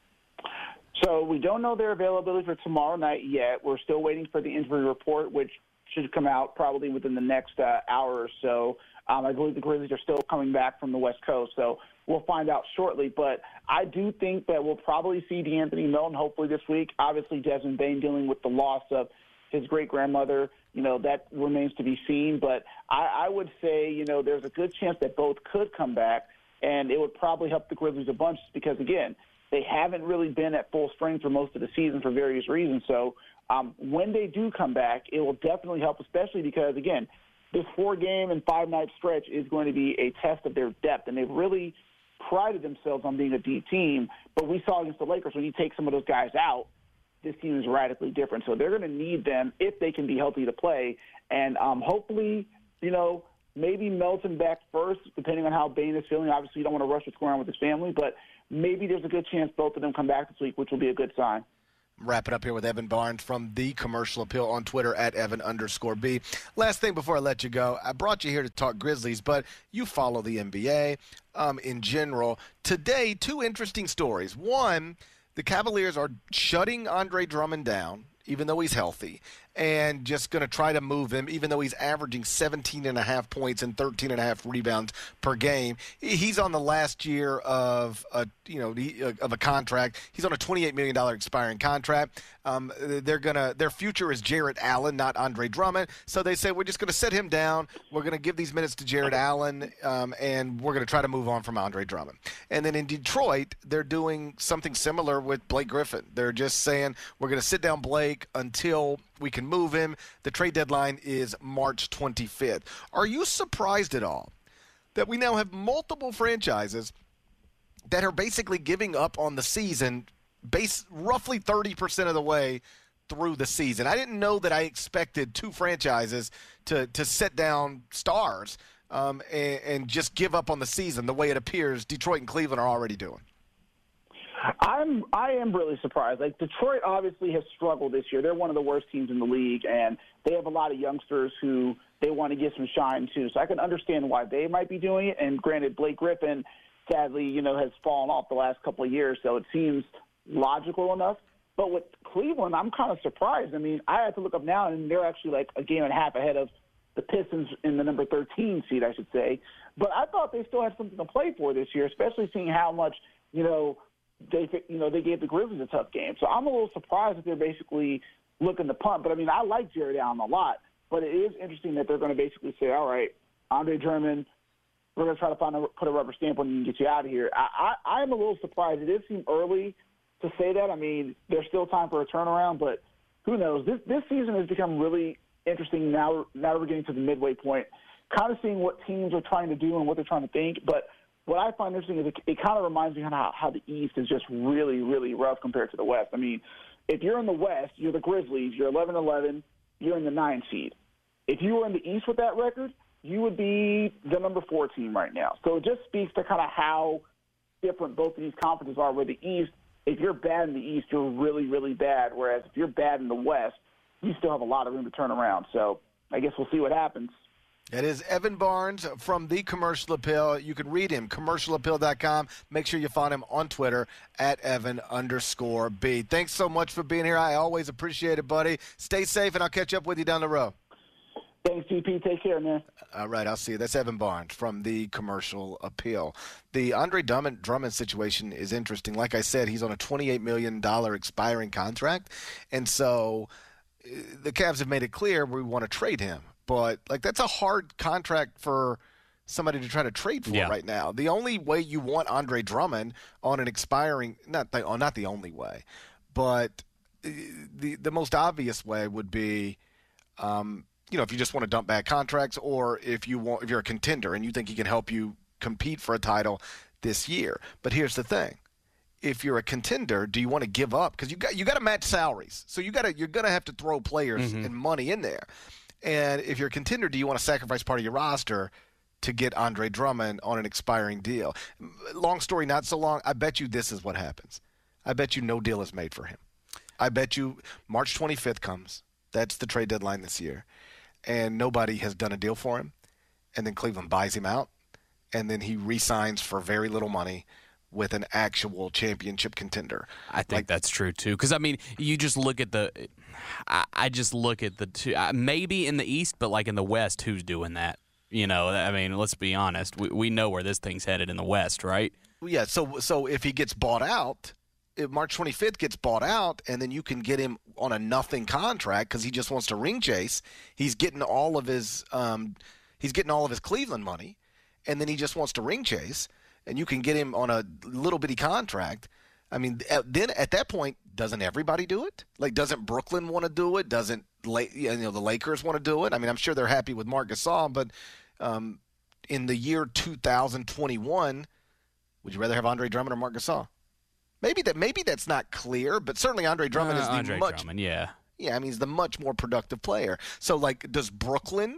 So we don't know their availability for tomorrow night yet. We're still waiting for the injury report, which should come out probably within the next uh, hour or so. Um, I believe the Grizzlies are still coming back from the West Coast, so we'll find out shortly. But I do think that we'll probably see DeAnthony Melton hopefully this week. Obviously, Desmond Bane dealing with the loss of his great-grandmother, you know, that remains to be seen. But I, I would say, you know, there's a good chance that both could come back, and it would probably help the Grizzlies a bunch because, again, they haven't really been at full strength for most of the season for various reasons. So um, when they do come back, it will definitely help, especially because, again, this four-game and five-night stretch is going to be a test of their depth, and they've really prided themselves on being a deep team. But we saw against the Lakers, when you take some of those guys out, this team is radically different. So they're going to need them if they can be healthy to play. And um, hopefully, you know, maybe Melton back first, depending on how Bane is feeling. Obviously, you don't want to rush what's going on with his family, but maybe there's a good chance both of them come back this week, which will be a good sign. Wrap it up here with Evan Barnes from The Commercial Appeal on Twitter at Evan underscore B. Last thing before I let you go, I brought you here to talk Grizzlies, but you follow the N B A um, in general. Today, two interesting stories. One, the Cavaliers are shutting Andre Drummond down, even though he's healthy, and just going to try to move him, even though he's averaging seventeen and a half points and thirteen and a half rebounds per game. He's on the last year of a, you know, of a contract. He's on a twenty-eight million dollars expiring contract. Um, they're gonna, their future is Jarrett Allen, not Andre Drummond. So they say, we're just going to sit him down. We're going to give these minutes to Jarrett Allen, um, and we're going to try to move on from Andre Drummond. And then in Detroit, they're doing something similar with Blake Griffin. They're just saying, we're going to sit down Blake until we can move him. The trade deadline is March twenty-fifth. Are you surprised at all that we now have multiple franchises that are basically giving up on the season base roughly thirty percent of the way through the season? I didn't know that I expected two franchises to, to set down stars um, and, and just give up on the season the way it appears Detroit and Cleveland are already doing. I'm I am really surprised. Like, Detroit obviously has struggled this year. They're one of the worst teams in the league, and they have a lot of youngsters who they want to give some shine to. So I can understand why they might be doing it. And granted, Blake Griffin, sadly, you know, has fallen off the last couple of years, so it seems logical enough. But with Cleveland, I'm kind of surprised. I mean, I had to look up now, and they're actually like a game and a half ahead of the Pistons in the number thirteen seed, I should say. But I thought they still had something to play for this year, especially seeing how much, you know, They, you know, they gave the Grizzlies a tough game. So I'm a little surprised that they're basically looking to punt. But, I mean, I like Jarrett Allen a lot. But it is interesting that they're going to basically say, all right, Andre Drummond, we're going to try to find a, put a rubber stamp on you and get you out of here. I, I, I'm a little surprised. It did seem early to say that. I mean, there's still time for a turnaround, but who knows? This this season has become really interesting now, now that we're getting to the midway point, kind of seeing what teams are trying to do and what they're trying to think. But what I find interesting is it, it kind of reminds me of how, how the East is just really, really rough compared to the West. I mean, if you're in the West, you're the Grizzlies, you're eleven eleven, you're in the nine seed. If you were in the East with that record, you would be the number four team right now. So it just speaks to kind of how different both of these conferences are, where the East, if you're bad in the East, you're really, really bad, whereas if you're bad in the West, you still have a lot of room to turn around. So I guess we'll see what happens. That is Evan Barnes from The Commercial Appeal. You can read him, commercial appeal dot com. Make sure you find him on Twitter at Evan underscore B. Thanks so much for being here. I always appreciate it, buddy. Stay safe, and I'll catch up with you down the road. Thanks, G P. Take care, man. All right, I'll see you. That's Evan Barnes from The Commercial Appeal. The Andre Drummond, Drummond situation is interesting. Like I said, he's on a twenty-eight million dollars expiring contract, and so the Cavs have made it clear we want to trade him. But, like, that's a hard contract for somebody to try to trade for yeah. right now. The only way you want Andre Drummond on an expiring – not the, oh, not the only way, but the the most obvious way would be, um, you know, if you just want to dump bad contracts, or if you want if you're a contender and you think he can help you compete for a title this year. But here's the thing. If you're a contender, do you want to give up? Because you got you got to match salaries. So you got to you're going to have to throw players mm-hmm. and money in there. And if you're a contender, do you want to sacrifice part of your roster to get Andre Drummond on an expiring deal? Long story, not so long. I bet you this is what happens. I bet you no deal is made for him. I bet you March twenty-fifth comes. That's the trade deadline this year. And nobody has done a deal for him. And then Cleveland buys him out. And then he re-signs for very little money with an actual championship contender. I think like, that's true, too. Because, I mean, you just look at the I, – I just look at the two – maybe in the East, but, like, in the West, who's doing that? You know, I mean, let's be honest. We, we know where this thing's headed in the West, right? Yeah, so so if he gets bought out, if March twenty-fifth gets bought out, and then you can get him on a nothing contract because he just wants to ring chase, he's getting all of his um, he's getting all of his Cleveland money, and then he just wants to ring chase – and you can get him on a little bitty contract. I mean, then at that point, doesn't everybody do it? Like, doesn't Brooklyn want to do it? Doesn't you know the Lakers want to do it? I mean, I'm sure they're happy with Marc Gasol, but um, in the year two thousand twenty-one, would you rather have Andre Drummond or Marc Gasol? Maybe that maybe that's not clear, but certainly Andre Drummond uh, is the Andre much Drummond, yeah, yeah. I mean, he's the much more productive player. So, like, does Brooklyn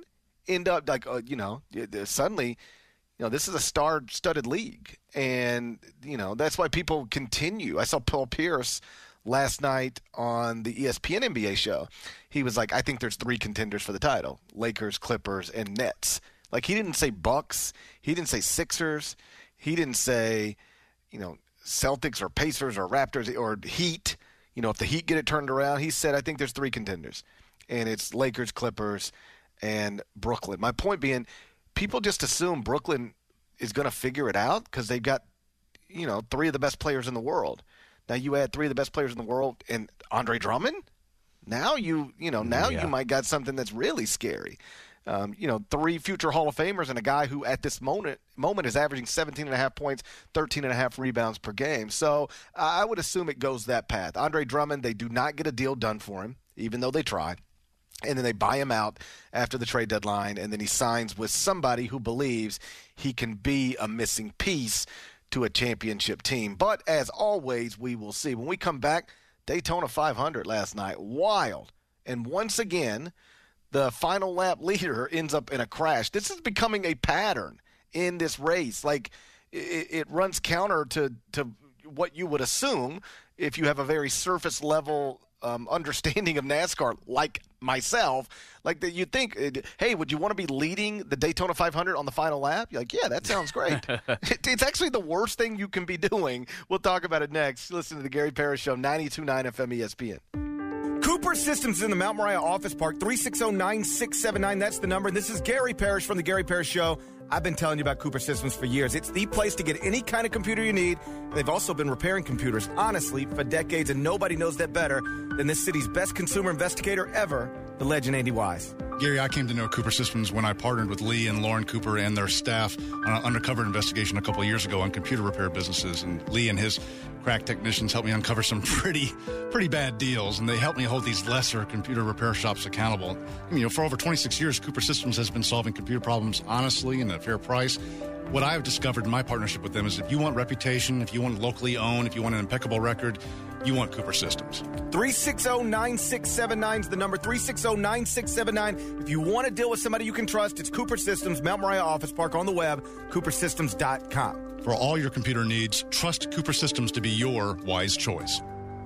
end up like, uh, you know, suddenly, you know, this is a star-studded league. And, you know, that's why people continue. I saw Paul Pierce last night on the E S P N N B A show. He was like, I think there's three contenders for the title, Lakers, Clippers, and Nets. Like, he didn't say Bucks. He didn't say Sixers. He didn't say, you know, Celtics or Pacers or Raptors or Heat. You know, if the Heat get it turned around, he said, I think there's three contenders. And it's Lakers, Clippers, and Brooklyn. My point being, people just assume Brooklyn is going to figure it out because they've got, you know, three of the best players in the world. Now you add three of the best players in the world and Andre Drummond. Now you, you know, now yeah. you might got something that's really scary. Um, you know, three future Hall of Famers and a guy who at this moment moment is averaging seventeen and a half points, thirteen and a half rebounds per game. So uh, I would assume it goes that path. Andre Drummond, they do not get a deal done for him, even though they try. And then they buy him out after the trade deadline, and then he signs with somebody who believes he can be a missing piece to a championship team. But as always, we will see. When we come back, Daytona five hundred last night, wild. And once again, the final lap leader ends up in a crash. This is becoming a pattern in this race. Like, it, it runs counter to, to what you would assume if you have a very surface level um, understanding of NASCAR, like myself. Like, that you'd think, hey, would you want to be leading the Daytona five hundred on the final lap? You're like, yeah, that sounds great. it, it's actually the worst thing you can be doing. We'll talk about it next. Listen to the Gary Parrish Show, ninety-two point nine F M E S P N. Cooper Systems in the Mount Moriah Office Park, three six zero, nine six seven nine. That's the number. And this is Gary Parrish from the Gary Parrish Show. I've been telling you about Cooper Systems for years. It's the place to get any kind of computer you need. They've also been repairing computers, honestly, for decades, and nobody knows that better than this city's best consumer investigator ever, the legend Andy Wise. Gary, I came to know Cooper Systems when I partnered with Lee and Lauren Cooper and their staff on an undercover investigation a couple of years ago on computer repair businesses. And Lee and his crack technicians helped me uncover some pretty, pretty bad deals. And they helped me hold these lesser computer repair shops accountable. I mean, you know, for over twenty-six years, Cooper Systems has been solving computer problems honestly and at a fair price. What I've discovered in my partnership with them is if you want reputation, if you want locally owned, if you want an impeccable record, you want Cooper Systems. three six zero, nine six seven nine is the number, three six zero, nine six seven nine. If you want to deal with somebody you can trust, it's Cooper Systems, Mount Moriah Office Park, on the web, cooper systems dot com. For all your computer needs, trust Cooper Systems to be your wise choice.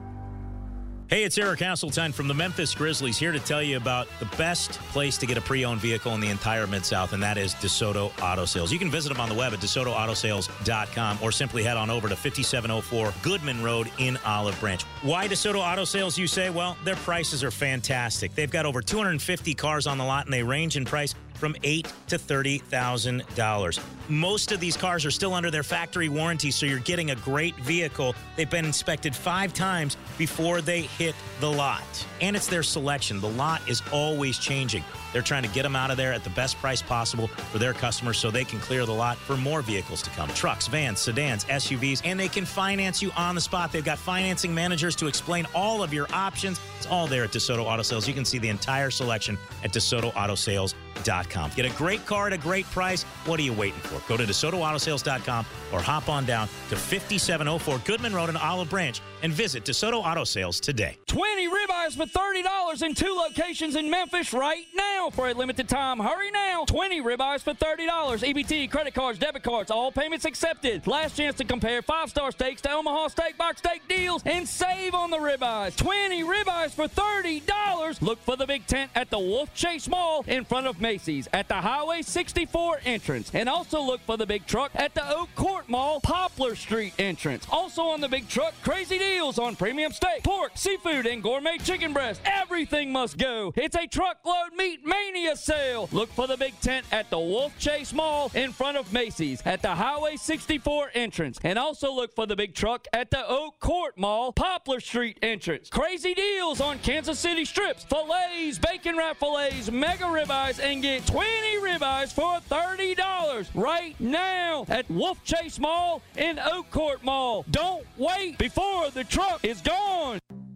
Hey, it's Eric Hasseltine from the Memphis Grizzlies, here to tell you about the best place to get a pre-owned vehicle in the entire Mid-South, and that is DeSoto Auto Sales. You can visit them on the web at DeSoto Auto Sales dot com or simply head on over to fifty-seven oh four Goodman Road in Olive Branch. Why DeSoto Auto Sales, you say? Well, their prices are fantastic. They've got over two hundred fifty cars on the lot, and they range in price from eight thousand dollars to thirty thousand dollars. Most of these cars are still under their factory warranty, so you're getting a great vehicle. They've been inspected five times before they hit the lot. And it's their selection. The lot is always changing. They're trying to get them out of there at the best price possible for their customers so they can clear the lot for more vehicles to come. Trucks, vans, sedans, S U Vs, and they can finance you on the spot. They've got financing managers to explain all of your options. It's all there at DeSoto Auto Sales. You can see the entire selection at DeSoto Auto Sales dot com. Get a great car at a great price. What are you waiting for? Go to DeSoto Auto Sales dot com or hop on down to fifty-seven oh four Goodman Road in Olive Branch and visit DeSoto Auto Sales today. twenty ribeyes for thirty dollars in two locations in Memphis right now for a limited time. Hurry now. twenty ribeyes for thirty dollars. E B T, credit cards, debit cards, all payments accepted. Last chance to compare five-star steaks to Omaha Steak Box Steak deals and save on the ribeyes. twenty ribeyes for thirty dollars. Look for the big tent at the Wolf Chase Mall in front of Macy's at the Highway sixty-four entrance. And also look for the big truck at the Oak Court Mall, Poplar Street entrance. Also on the big truck, crazy deals on premium steak, pork, seafood, and gourmet chicken breast. Everything must go. It's a truckload meat mania sale. Look for the big tent at the Wolf Chase Mall in front of Macy's at the Highway sixty-four entrance. And also look for the big truck at the Oak Court Mall, Poplar Street entrance. Crazy deals on Kansas City strips, fillets, bacon wrap fillets, mega ribeyes, and get twenty ribeyes for thirty dollars right now at Wolf Chase Mall and Oak Court Mall. Don't wait before the truck is gone.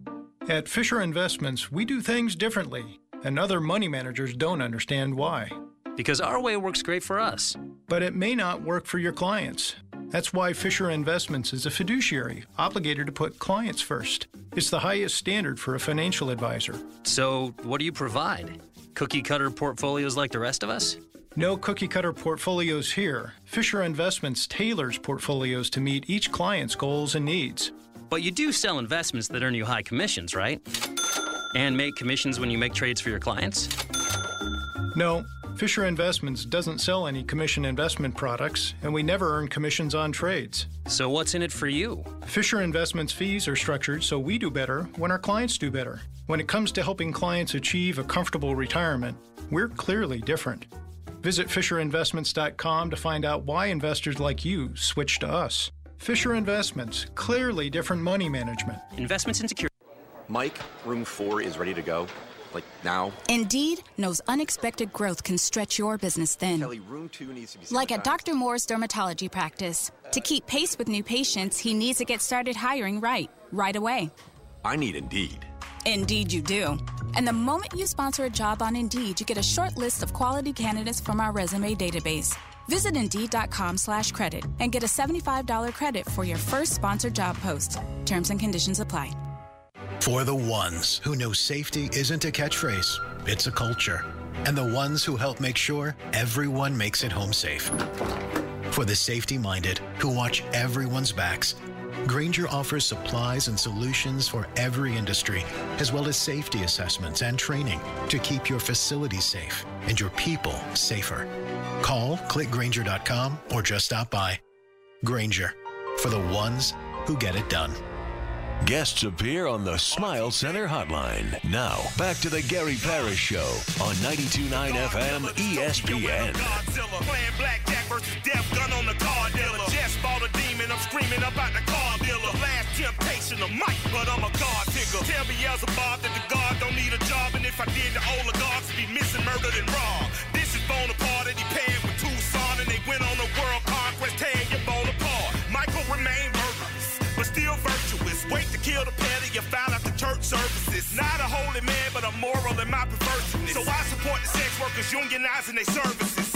At Fisher Investments, we do things differently, and other money managers don't understand why. Because our way works great for us. But it may not work for your clients. That's why Fisher Investments is a fiduciary, obligated to put clients first. It's the highest standard for a financial advisor. So, what do you provide? Cookie cutter portfolios like the rest of us? No cookie-cutter portfolios here. Fisher Investments tailors portfolios to meet each client's goals and needs. But you do sell investments that earn you high commissions, right? And make commissions when you make trades for your clients? No, Fisher Investments doesn't sell any commission investment products, and we never earn commissions on trades. So what's in it for you? Fisher Investments fees are structured so we do better when our clients do better. When it comes to helping clients achieve a comfortable retirement, we're clearly different. Visit Fisher Investments dot com to find out why investors like you switch to us. Fisher Investments, clearly different money management. Investments in security. Mike, room four is ready to go. Like now. Indeed knows unexpected growth can stretch your business thin. Kelly, room two needs to be like at Doctor Moore's dermatology practice. To keep pace with new patients, he needs to get started hiring right, right away. I need Indeed. Indeed you do. And the moment you sponsor a job on Indeed, you get a short list of quality candidates from our resume database. Visit Indeed.com slash credit and get a seventy-five dollars credit for your first sponsored job post. Terms and conditions apply. For the ones who know safety isn't a catchphrase, it's a culture. And the ones who help make sure everyone makes it home safe. For the safety-minded who watch everyone's backs, Grainger offers supplies and solutions for every industry, as well as safety assessments and training to keep your facilities safe and your people safer. Call, click Grainger dot com, or just stop by. Grainger, for the ones who get it done. Guests appear on the Smile Center Hotline. Now, back to the Gary Parrish Show on ninety-two point nine F M E S P N. Playing blackjack versus death gun on the car dealer. Just bought a demon, I'm screaming about the car dealer. Last temptation of Mike, but I'm a God digger. Tell Beelzebub that the God don't need a job, and if I did, the oligarchs would be missing, murdered, and robbed. This is Bonaparte, and he paired with Tucson, and they went on a world conquest, tearing your bone apart. Michael remained murderous, but still virtuous. Wait to kill the petty, you found out the church services. Not a holy man, but a moral in my perverseness. So I support the sex workers unionizing their services.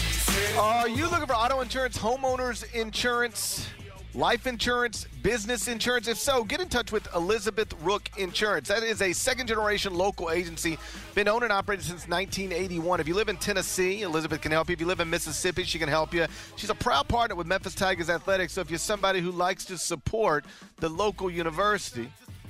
Are you looking for auto insurance, homeowners insurance, life insurance, business insurance? If so, get in touch with Elizabeth Rook Insurance. That is a second-generation local agency, been owned and operated since nineteen eighty-one. If you live in Tennessee, Elizabeth can help you. If you live in Mississippi, she can help you. She's a proud partner with Memphis Tigers Athletics, so if you're somebody who likes to support the local university,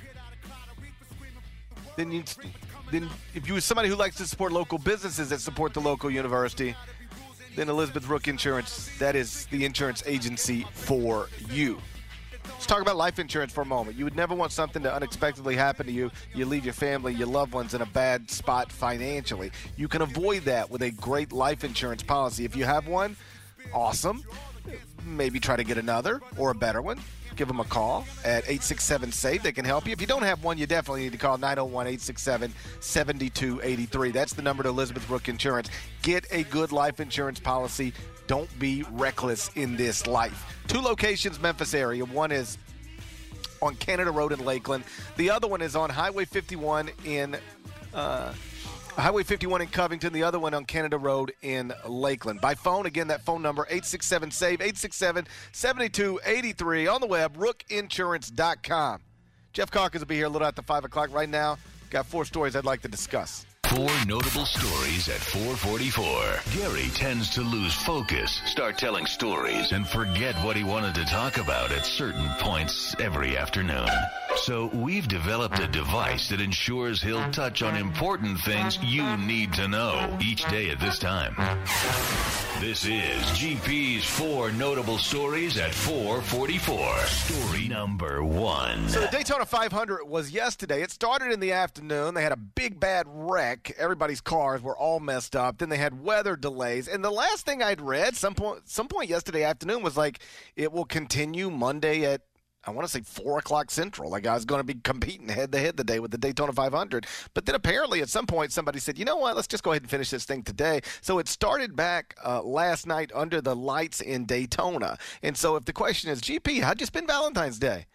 then, you, then if you're somebody who likes to support local businesses that support the local university, then Elizabeth Rook Insurance, that is the insurance agency for you. Let's talk about life insurance for a moment. You would never want something to unexpectedly happen to you. You leave your family, your loved ones in a bad spot financially. You can avoid that with a great life insurance policy. If you have one, awesome. Maybe try to get another or a better one. Give them a call at eight six seven, S A V E. They can help you. If you don't have one, you definitely need to call nine oh one, eight six seven, seven two eight three. That's the number to Elizabeth Rook Insurance. Get a good life insurance policy. Don't be reckless in this life. Two locations, Memphis area. One is on Canada Road in Lakeland. The other one is on Highway fifty-one in uh, Highway fifty-one in Covington. The other one on Canada Road in Lakeland. By phone, again, that phone number, eight six seven, S A V E, eight six seven, seven two eight three. On the web, rook insurance dot com. Jeff Calkins will be here a little after five o'clock. Right now, got four stories I'd like to discuss. Four notable stories at four forty-four. Gary tends to lose focus, start telling stories, and forget what he wanted to talk about at certain points every afternoon. So we've developed a device that ensures he'll touch on important things you need to know each day at this time. This is G P's Four Notable Stories at four forty-four. Story number one. So the Daytona five hundred was yesterday. It started in the afternoon. They had a big bad wreck. Everybody's cars were all messed up. Then they had weather delays. And the last thing I'd read, some point, some point yesterday afternoon, was like it will continue Monday at, I want to say four o'clock Central. Like I was going to be competing head-to-head today with the Daytona five hundred. But then apparently at some point somebody said, you know what, let's just go ahead and finish this thing today. So it started back uh, last night under the lights in Daytona. And so if the question is, G P, how'd you spend Valentine's Day?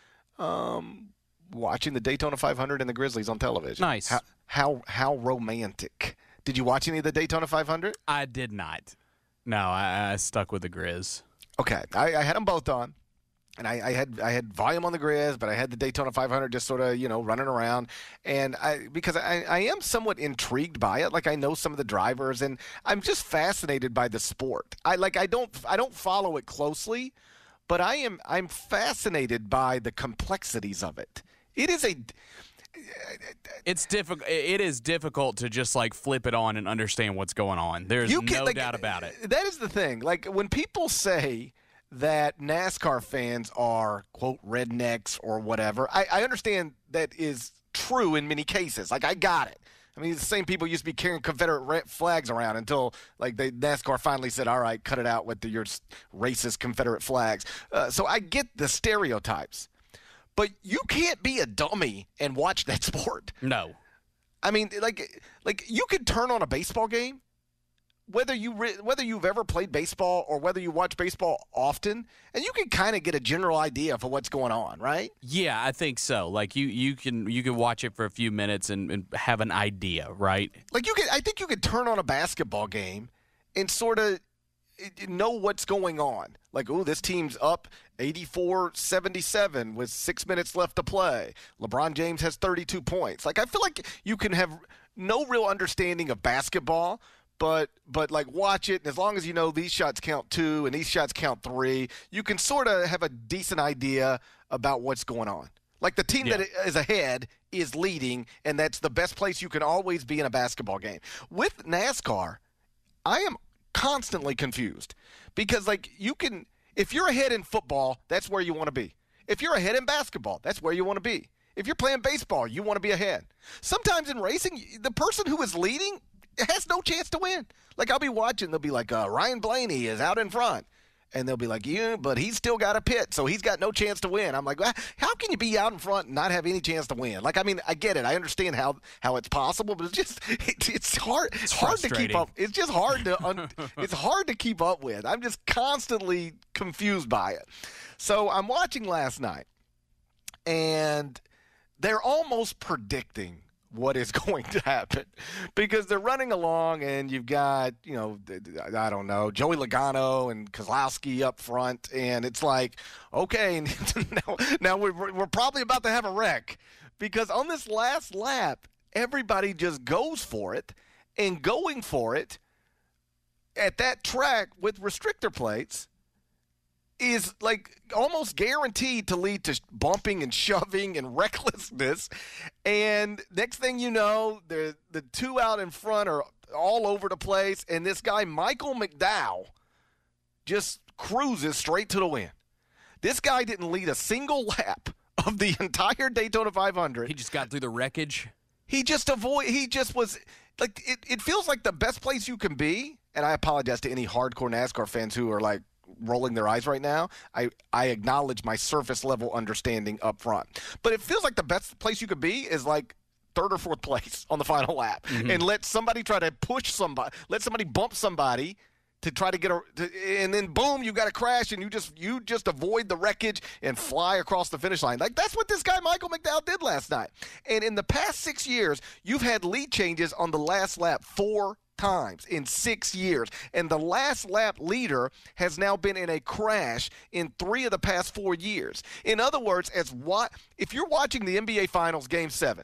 Um, watching the Daytona five hundred and the Grizzlies on television. Nice. How, how, how romantic. Did you watch any of the Daytona five hundred? I did not. No, I, I stuck with the Grizz. Okay. I, I had them both on. And I, I had I had volume on the Grizz, but I had the Daytona five hundred just sort of, you know, running around. And I because I, I am somewhat intrigued by it. Like, I know some of the drivers, and I'm just fascinated by the sport. I like I don't I don't follow it closely, but I am I'm fascinated by the complexities of it. It is a It's difficult. It is difficult to just like flip it on and understand what's going on. There's You can- no like, doubt about it. That is the thing. Like, when people say that NASCAR fans are, quote, rednecks or whatever, I, I understand that is true in many cases. Like, I got it. I mean, the same people used to be carrying Confederate re- flags around until, like, they, NASCAR finally said, all right, cut it out with the, your racist Confederate flags. Uh, so I get the stereotypes. But you can't be a dummy and watch that sport. No. I mean, like, like you could turn on a baseball game, whether you re- whether you've ever played baseball or whether you watch baseball often, and you can kind of get a general idea for what's going on, right? Yeah, I think so. Like you, you can you can watch it for a few minutes and, and have an idea, right? Like you could, I think you could turn on a basketball game and sort of know what's going on. Like, oh, this team's up eighty-four seventy-seven with six minutes left to play. LeBron James has thirty-two points. Like, I feel like you can have no real understanding of basketball, but but like watch it, and as long as you know these shots count two and these shots count three, you can sort of have a decent idea about what's going on. Like, the team Yeah. that is ahead is leading, and that's the best place you can always be in a basketball game. With NASCAR, I am constantly confused because, like, you can – if you're ahead in football, that's where you want to be. If you're ahead in basketball, that's where you want to be. If you're playing baseball, you want to be ahead. Sometimes in racing, the person who is leading has no chance to win. Like, I'll be watching, they'll be like, uh, Ryan Blaney is out in front. And they'll be like, yeah, but he's still got a pit, so he's got no chance to win. I'm like, well, how can you be out in front and not have any chance to win? Like, I mean, I get it. I understand how, how it's possible, but it's just it, it's hard. It's hard to keep up. It's just hard to un, it's hard to keep up with. I'm just constantly confused by it. So I'm watching last night, and they're almost predicting what is going to happen because they're running along, and you've got, you know, I don't know, Joey Logano and Kozlowski up front, and it's like, okay, now, now we're, we're probably about to have a wreck because on this last lap, everybody just goes for it, and going for it at that track with restrictor plates is like almost guaranteed to lead to bumping and shoving and recklessness. And next thing you know, the the two out in front are all over the place, and this guy Michael McDowell just cruises straight to the win. This guy didn't lead a single lap of the entire Daytona five hundred. He just got through the wreckage. He just avoid. He just was like it. It feels like the best place you can be. And I apologize to any hardcore NASCAR fans who are like rolling their eyes right now. I, I acknowledge my surface level understanding up front. But it feels like the best place you could be is like third or fourth place on the final lap. Mm-hmm. And let somebody try to push somebody, let somebody bump somebody to try to get a to, and then boom, you got a crash, and you just you just avoid the wreckage and fly across the finish line. Like, that's what this guy Michael McDowell did last night. And in the past six years, you've had lead changes on the last lap four times in six years, and the last lap leader has now been in a crash in three of the past four years. In other words, as what if you're watching the N B A Finals Game Seven,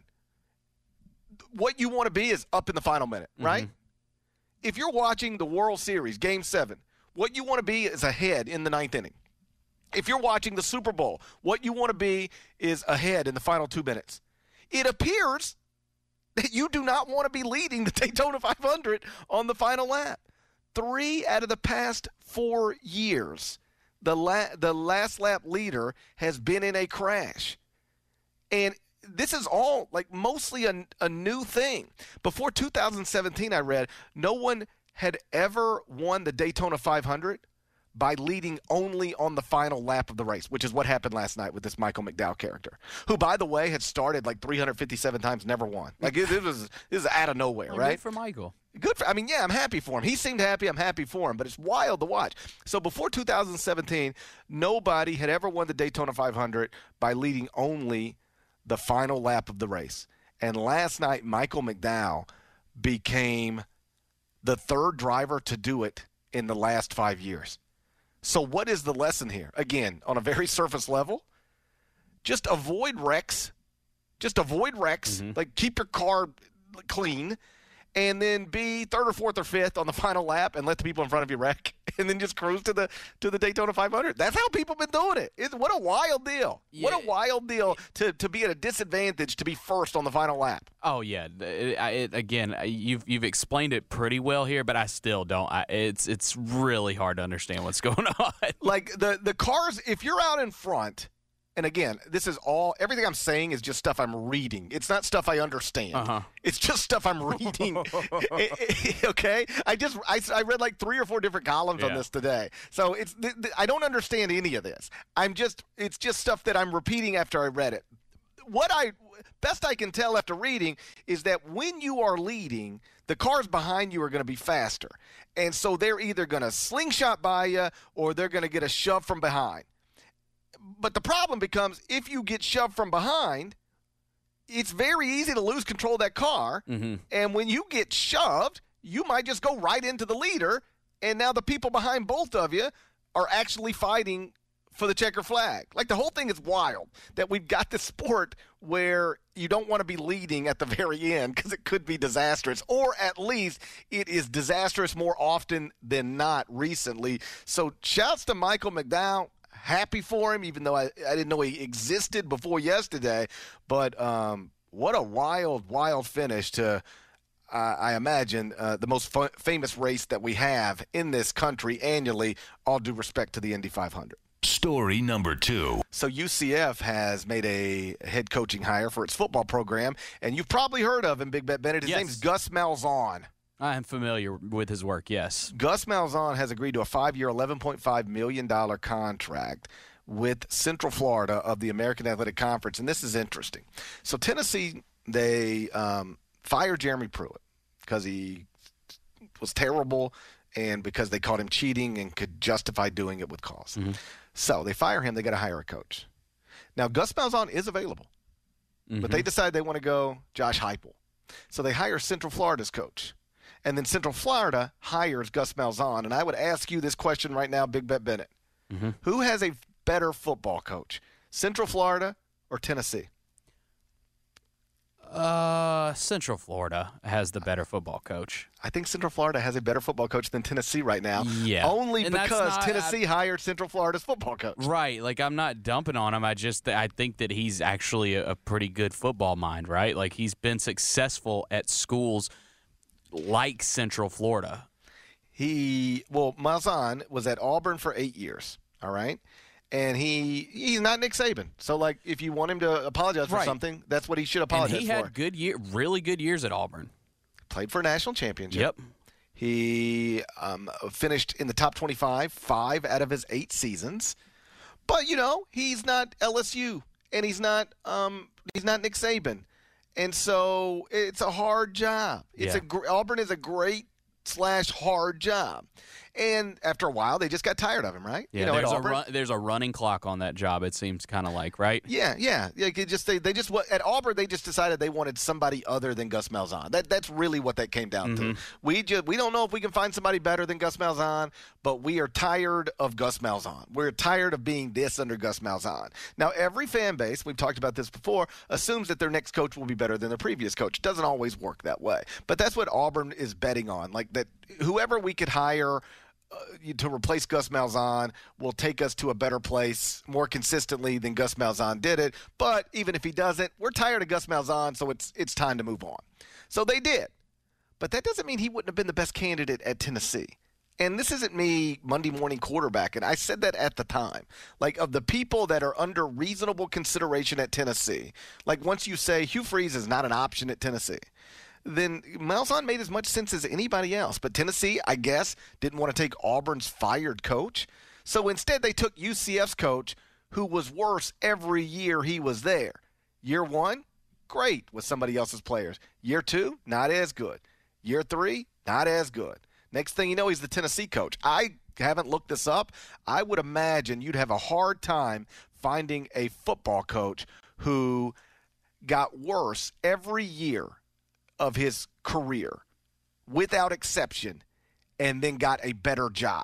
what you want to be is up in the final minute, right? Mm-hmm. If you're watching the World Series Game Seven, what you want to be is ahead in the ninth inning. If you're watching the Super Bowl, what you want to be is ahead in the final two minutes. It appears that you do not want to be leading the Daytona five hundred on the final lap. Three out of the past four years, the la- the last lap leader has been in a crash. And this is all, like, mostly a, a new thing. Before two thousand seventeen, I read, no one had ever won the Daytona five hundred by leading only on the final lap of the race, which is what happened last night with this Michael McDowell character, who, by the way, had started like three hundred fifty-seven times, never won. Like, it, it was this is out of nowhere, well, right? Good for Michael. Good for, I mean, yeah, I'm happy for him. He seemed happy. I'm happy for him, but it's wild to watch. So before two thousand seventeen, nobody had ever won the Daytona five hundred by leading only the final lap of the race. And last night, Michael McDowell became the third driver to do it in the last five years. So what is the lesson here? Again, on a very surface level, just avoid wrecks. Just avoid wrecks. Mm-hmm. Like, keep your car clean. And then be third or fourth or fifth on the final lap and let the people in front of you wreck. And then just cruise to the to the Daytona five hundred. That's how people have been doing it. It's, what a wild deal. Yeah. What a wild deal to, to be at a disadvantage to be first on the final lap. Oh, yeah. It, it, again, you've you've explained it pretty well here, but I still don't. I, it's it's really hard to understand what's going on. Like, the, the cars, if you're out in front, and again, this is all, everything I'm saying is just stuff I'm reading. It's not stuff I understand. Uh-huh. It's just stuff I'm reading. Okay? I just, I, I read like three or four different columns yeah. on this today. So it's, th- th- I don't understand any of this. I'm just, it's just stuff that I'm repeating after I read it. What I, best I can tell after reading is that when you are leading, the cars behind you are going to be faster. And so they're either going to slingshot by you or they're going to get a shove from behind. But the problem becomes if you get shoved from behind, it's very easy to lose control of that car. Mm-hmm. And when you get shoved, you might just go right into the leader. And now the people behind both of you are actually fighting for the checker flag. Like, the whole thing is wild that we've got this sport where you don't want to be leading at the very end because it could be disastrous, or at least it is disastrous more often than not recently. So shouts to Michael McDowell. Happy for him, even though I, I didn't know he existed before yesterday. But um, what a wild, wild finish to, uh, I imagine, uh, the most f- famous race that we have in this country annually, all due respect to the Indy five hundred. Story number two. So U C F has made a head coaching hire for its football program, and you've probably heard of him, Big Bet Bennett. His yes. name's Gus Malzahn. I am familiar with his work, yes. Gus Malzahn has agreed to a five-year, eleven point five million dollars contract with Central Florida of the American Athletic Conference, and this is interesting. So Tennessee, they um, fired Jeremy Pruitt because he was terrible and because they caught him cheating and could justify doing it with cause. Mm-hmm. So they fire him. They got to hire a coach. Now, Gus Malzahn is available, mm-hmm. but they decide they want to go Josh Heupel. So they hire Central Florida's coach. And then Central Florida hires Gus Malzahn. And I would ask you this question right now, Big Bet Bennett. Mm-hmm. Who has a better football coach, Central Florida or Tennessee? Uh, Central Florida has the better football coach. I think Central Florida has a better football coach than Tennessee right now. Yeah. Only And because not, Tennessee I, hired Central Florida's football coach. Right. Like, I'm not dumping on him. I just I think that he's actually a, a pretty good football mind, right? Like, he's been successful at schools like Central Florida. He, well, Malzahn was at Auburn for eight years, all right? And he he's not Nick Saban. So, like, if you want him to apologize for right. something, that's what he should apologize for. And he had for. good year, really good years at Auburn. Played for a national championship. Yep. He um, finished in the top twenty-five, five out of his eight seasons. But, you know, he's not L S U, and he's not um, he's not Nick Saban. And so it's a hard job. It's yeah. a gr- Auburn is a great slash hard job. And after a while, they just got tired of him, right? Yeah, you know, there's, at a Auburn, run, there's a running clock on that job, it seems kind of like, right? Yeah, yeah. yeah it just they, they just at Auburn they just decided they wanted somebody other than Gus Malzahn. That that's really what that came down mm-hmm. to. We just we don't know if we can find somebody better than Gus Malzahn, but we are tired of Gus Malzahn. We're tired of being this under Gus Malzahn. Now, every fan base, we've talked about this before, assumes that their next coach will be better than their previous coach. It doesn't always work that way. But that's what Auburn is betting on. Like, that whoever we could hire Uh, to replace Gus Malzahn will take us to a better place more consistently than Gus Malzahn did it. But even if he doesn't, we're tired of Gus Malzahn, so it's it's time to move on. So they did. But that doesn't mean he wouldn't have been the best candidate at Tennessee. And this isn't me Monday morning quarterback, and I said that at the time. Like, of the people that are under reasonable consideration at Tennessee, like once you say Hugh Freeze is not an option at Tennessee, then Malzahn made as much sense as anybody else. But Tennessee, I guess, didn't want to take Auburn's fired coach. So instead they took U C F's coach, who was worse every year he was there. Year one, great with somebody else's players. Year two, not as good. Year three, not as good. Next thing you know, he's the Tennessee coach. I haven't looked this up. I would imagine you'd have a hard time finding a football coach who got worse every year of his career, without exception, and then got a better job.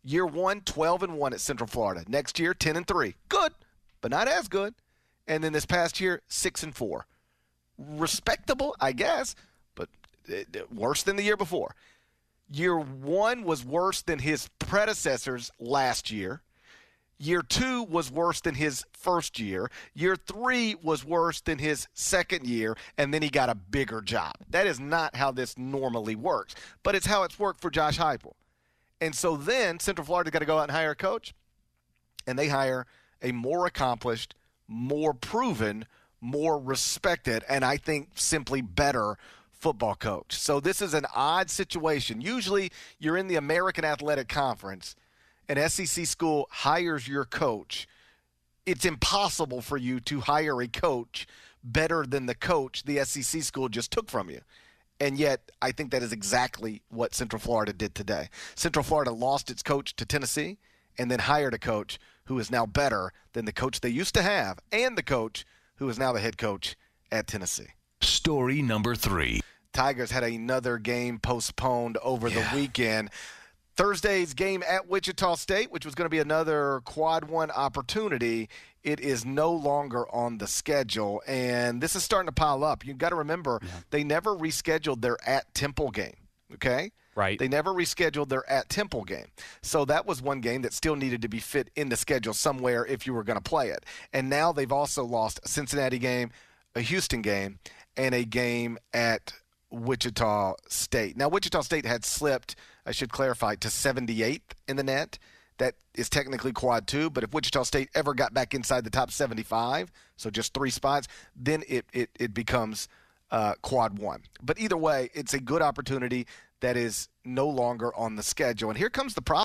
Year one, twelve and one at Central Florida. Next year, ten and three. Good, but not as good. And then this past year, six and four. Respectable, I guess, but worse than the year before. Year one was worse than his predecessors last year. Year two was worse than his first year. Year three was worse than his second year, and then he got a bigger job. That is not how this normally works, but it's how it's worked for Josh Heupel. And so then Central Florida's got to go out and hire a coach, and they hire a more accomplished, more proven, more respected, and I think simply better football coach. So this is an odd situation. Usually you're in the American Athletic Conference, an S E C school hires your coach. It's impossible for you to hire a coach better than the coach the S E C school just took from you. And yet I think that is exactly what Central Florida did today. Central Florida lost its coach to Tennessee and then hired a coach who is now better than the coach they used to have and the coach who is now the head coach at Tennessee. Story number three. Tigers had another game postponed over yeah. the weekend. Thursday's game at Wichita State, which was going to be another quad one opportunity, it is no longer on the schedule. And this is starting to pile up. You've got to remember, yeah. they never rescheduled their at Temple game, okay? Right. They never rescheduled their at Temple game. So that was one game that still needed to be fit in the schedule somewhere if you were going to play it. And now they've also lost a Cincinnati game, a Houston game, and a game at Wichita State. Now, Wichita State had slipped, I should clarify, to seventy-eighth in the net. That is technically quad two, but if Wichita State ever got back inside the top seventy-five, so just three spots, then it, it, it becomes uh, quad one. But either way, it's a good opportunity that is no longer on the schedule. And here comes the problem.